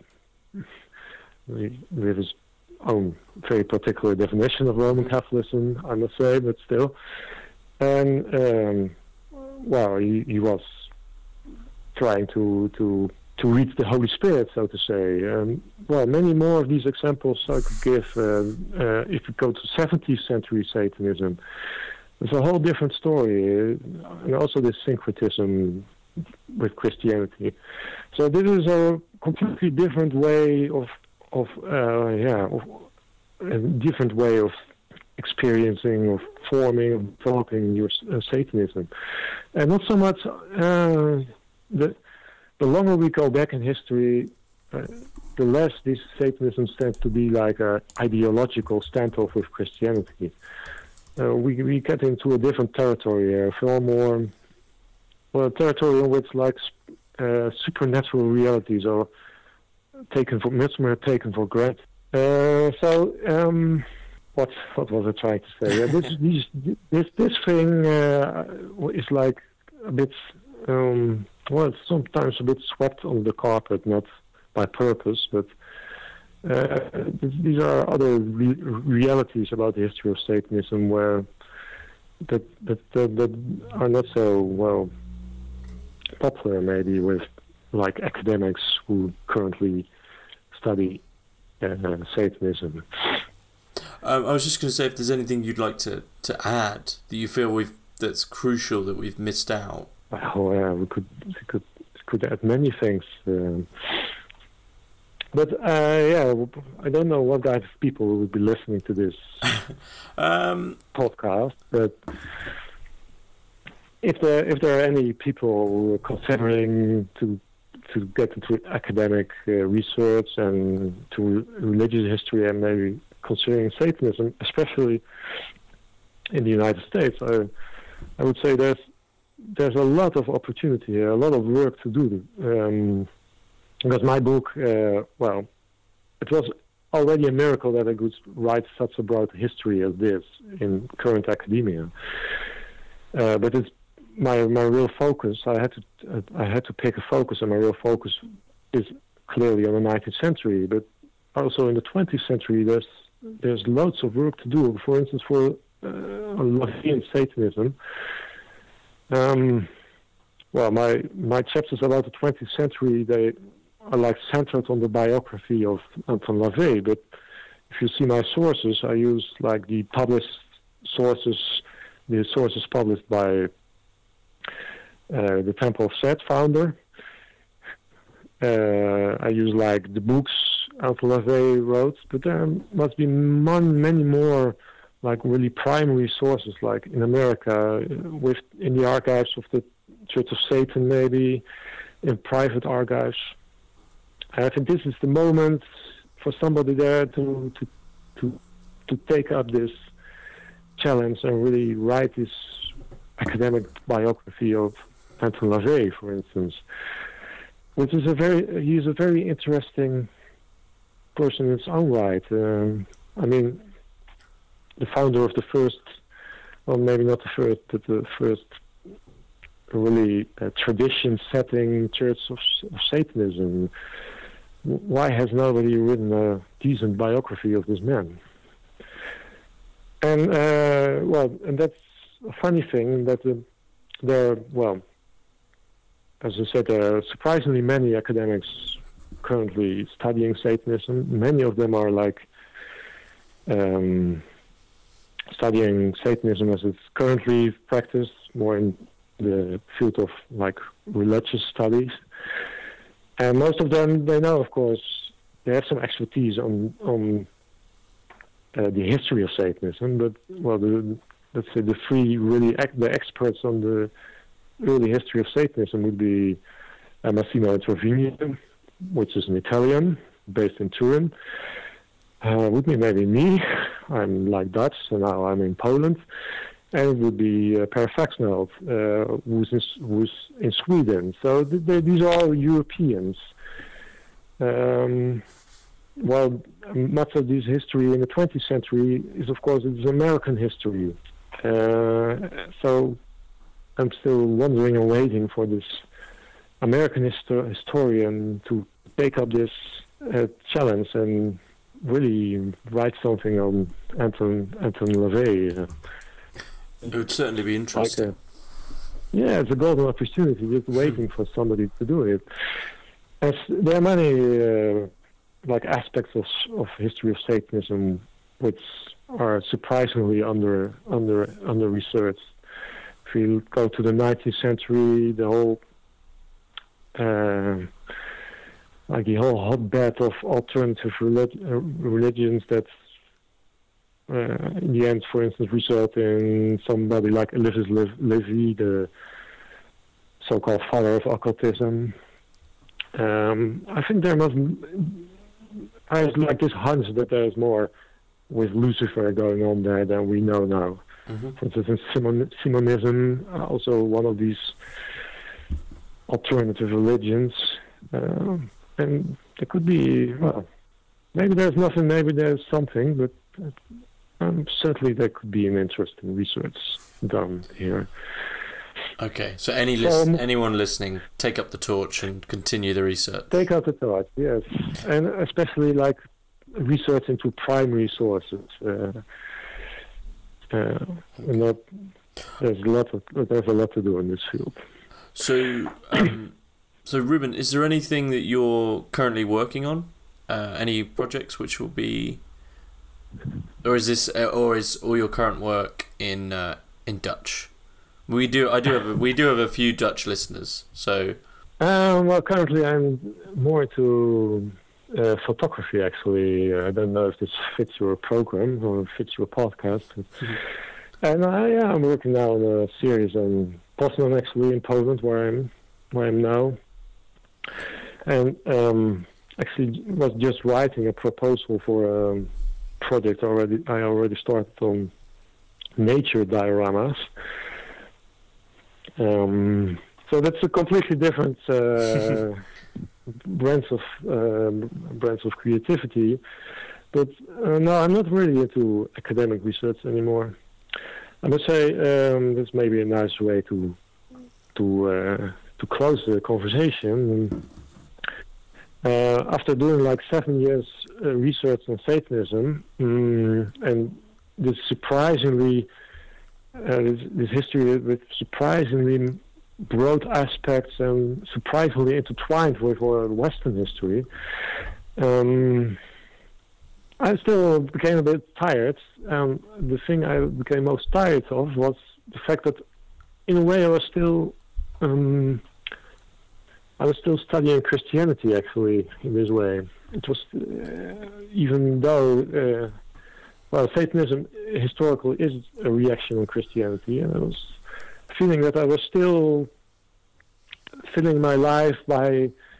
He, with his own very particular definition of Roman Catholicism, I must say, but still. And, um, well, he, he was trying to, to to reach the Holy Spirit, so to say. Um, well, many more of these examples I could give. Uh, uh, if we go to seventeenth century Satanism, it's a whole different story, uh, and also this syncretism with Christianity. So this is a completely different way of of uh, yeah, of a different way of experiencing, of forming, of developing your uh, Satanism, and not so much uh, the the longer we go back in history, uh, the less this Satanism tends to be like a ideological standoff with Christianity. Uh, we we get into a different territory here, far more well, a territory in which like uh, supernatural realities are taken for much more taken for granted. Uh, so, um, what what was I trying to say? Yeah, this this this this thing uh, is like a bit um, well, it's sometimes a bit swept on the carpet, not by purpose, but uh, these are other re- realities about the history of Satanism where that that that, that are not so well popular, maybe with like academics who currently study uh, Satanism. Um, I was just going to say, if there's anything you'd like to, to add that you feel we've that's crucial that we've missed out. Oh yeah, we could we could could add many things, um, but uh, yeah, I don't know what kind of people will be listening to this um, podcast, but if there if there are any people who are considering to to get into academic uh, research and to religious history and maybe considering Satanism, especially in the United States, I I would say there's there's a lot of opportunity here, a lot of work to do. Um, because my book, uh, well, it was already a miracle that I could write such a broad history as this in current academia. Uh, but it's my my real focus. I had to uh, I had to pick a focus, and my real focus is clearly on the nineteenth century. But also in the twentieth century, there's there's loads of work to do. For instance, for uh, LaVeyan Satanism. Um, well, my my chapters about the twentieth century, they are like centered on the biography of Anton LaVey. But if you see my sources, I use like the published sources, the sources published by uh, the Temple of Set founder. Uh, I use like the books Anton LaVey wrote, but there must be mon- many more like really primary sources, like in America, with in the archives of the Church of Satan, maybe in private archives. I think this is the moment for somebody there to to to to take up this challenge and really write this academic biography of Anton LaVey, for instance, which is a very he's a very interesting person in his own right. Um, I mean, the founder of the first, well, maybe not the first, but the first really uh, tradition-setting church of, of Satanism. Why has nobody written a decent biography of this man? And uh, well, and that's a funny thing that uh, there are, well, as I said, there are surprisingly many academics currently studying Satanism. Many of them are like um, studying Satanism as it's currently practiced, more in the field of like religious studies. And most of them, they know, of course, they have some expertise on on uh, the history of Satanism. But well, the, let's say the three really ex- the experts on the early history of Satanism would be uh, Massimo Trovini, which is an Italian based in Turin. Uh, would be maybe me. I'm like Dutch, so now I'm in Poland. And it would be uh, Per Faxneld, uh, who's, in, who's in Sweden. So th- th- these are all Europeans. Um, well, much of this history in the twentieth century is, of course, it's American history. Uh, so I'm still wondering and waiting for this American histo- historian to take up this uh, challenge and really write something on Anton Anton LaVey. Uh, It would certainly be interesting. Like a, yeah, it's a golden opportunity, just waiting for somebody to do it. As there are many uh, like aspects of of history of Satanism which are surprisingly under under under researched. If you go to the nineteenth century, the whole uh, like the whole hotbed of alternative relig- uh, religions that uh, in the end, for instance, result in somebody like Eliphas Levi, the so-called father of occultism. Um, I think there must. I have like this hunch that there's more with Lucifer going on there than we know now. Mm-hmm. For instance, Simon, Simonism, also one of these alternative religions. Uh, and there could be, well, maybe there's nothing, maybe there's something, but um, certainly there could be an interesting research done here. Okay, so any list, Um, anyone listening, take up the torch and continue the research. Take out the torch, yes. And especially like research into primary sources. Uh, uh, and that, there's a lot of there's a lot to do in this field. So, um, so Ruben, is there anything that you're currently working on? Uh, any projects which will be, or is this, uh, or is all your current work in uh, in Dutch? We do. I do have. A, we do have a few Dutch listeners. So, Um, well, currently I'm more into uh, photography. Actually, I don't know if this fits your program or fits your podcast. Mhm. And I, yeah, I'm working now on a series on Poznan, actually, in Poland, where I'm where I'm now. And um, actually, was just writing a proposal for a project already. I already started on nature dioramas. Um, so that's a completely different uh, branch of uh, branch of creativity. But uh, no, I'm not really into academic research anymore. I must say um, this may be a nice way to to uh, to close the conversation. Uh, after doing like seven years uh, research on Satanism um, and this surprisingly. Uh, this, this history with surprisingly broad aspects and surprisingly intertwined with our Western history, um, I still became a bit tired. Um, the thing I became most tired of was the fact that, in a way, I was still, um, I was still studying Christianity. Actually, in this way, it was uh, even though. Uh, Well, Satanism historically is a reaction on Christianity, and I was feeling that I was still filling my life by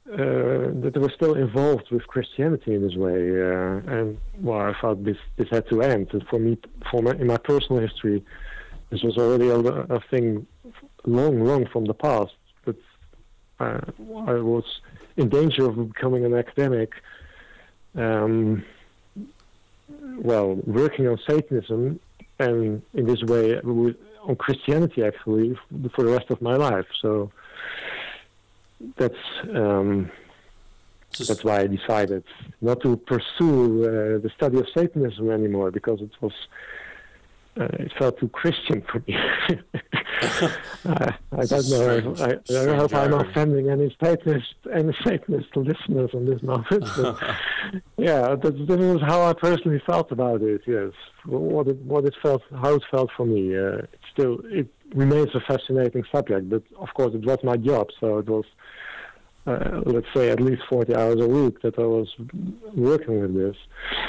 uh, that they were still involved with Christianity in this way, uh, and well, I thought this this had to end. And for me, for my, in my personal history, this was already a, a thing long, long from the past. But uh, I was in danger of becoming an academic. Um, well, working on Satanism, and in this way with, on Christianity actually for the rest of my life. So that's um, Just, that's why I decided not to pursue uh, the study of Satanism anymore, because it was uh, it felt too Christian for me. uh, I don't know. If, I, I don't know if I'm offending any Satanist, any Satanist listeners on this moment. But yeah, that, that was how I personally felt about it. Yes, what it what it felt, how it felt for me. Uh, it still it remains a fascinating subject, but of course it was my job, so it was. Uh, let's say at least forty hours a week that I was working with this.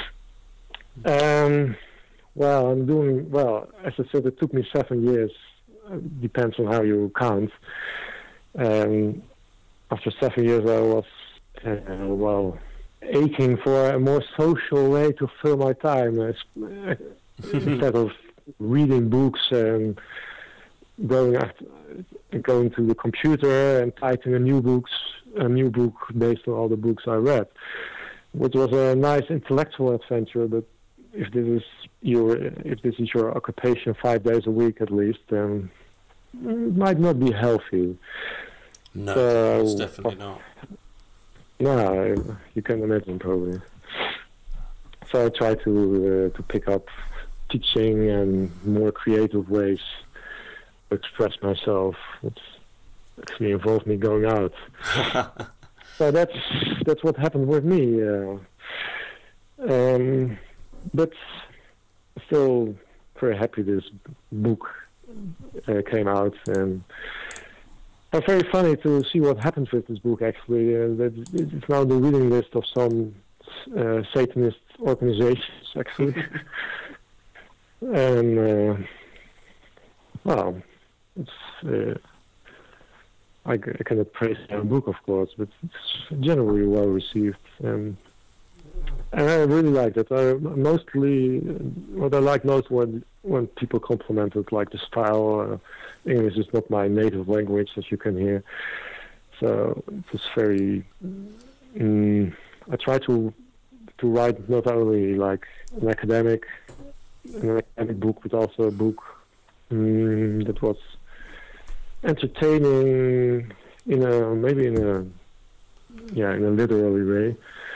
Um, well, I'm doing, well, as I said, it took me seven years, uh, depends on how you count. Um, after seven years I was, uh, well, aching for a more social way to fill my time, uh, instead of reading books and going after, going to the computer and typing a new books, a new book based on all the books I read, which was a nice intellectual adventure. But if this is your, if this is your occupation five days a week at least, then it might not be healthy. No, so, it's definitely not. No, you can imagine probably. So I try to uh, to pick up teaching and more creative ways to express myself. It's actually involved me going out. So that's that's what happened with me. Uh, um, but still very happy this book uh, came out, and it's very funny to see what happens with this book. Actually, uh, that it's now the reading list of some uh, Satanist organizations. Actually, and uh, well, it's. Uh, I, I cannot praise the book, of course, but it's generally well received, and and I really like it. I mostly what I like most when when people compliment it, like the style. Uh, English is not my native language, as you can hear, so it's very. Um, I try to to write not only like an academic an academic book, but also a book um, that was entertaining in a maybe in a yeah in a literary way.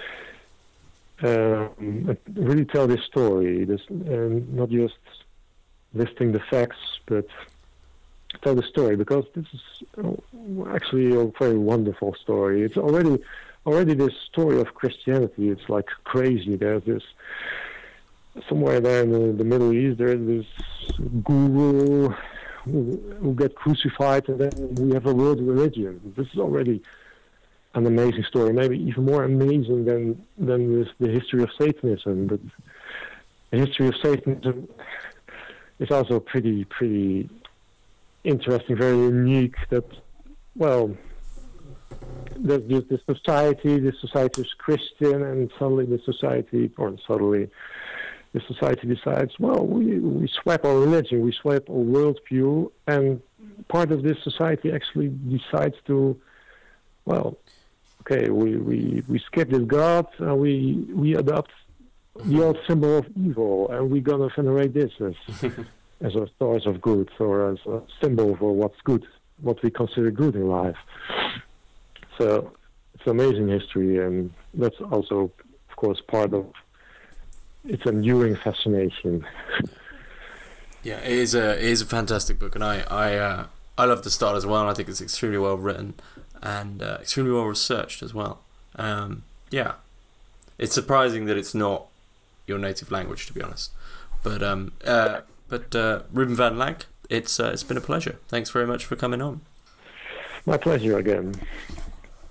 Um, really tell this story, this and not just listing the facts, but tell the story, because this is actually a very wonderful story. It's already already this story of Christianity. It's like crazy. There's this somewhere there in the, the Middle East. There's this guru who, who get crucified, and then we have a world religion. This is already an amazing story, maybe even more amazing than than this, the history of Satanism. But the history of Satanism is also pretty pretty interesting, very unique. That well, that the, the society, the society is Christian, and suddenly the society, or suddenly. The society decides, well, we, we swap our religion, we swap our worldview, and part of this society actually decides to, well, okay, we, we, we skip this God, and we, we adopt the old symbol of evil, and we're going to venerate this as, as a source of good, or as a symbol for what's good, what we consider good in life. So it's amazing history, and that's also, of course, part of it's an enduring fascination. Yeah, it is a it is a fantastic book, and I I uh, I love the start as well. And I think it's extremely well written and uh, extremely well researched as well. Um, yeah, it's surprising that it's not your native language, to be honest. But um uh but uh, Ruben van Laak, it's uh, it's been a pleasure. Thanks very much for coming on. My pleasure again.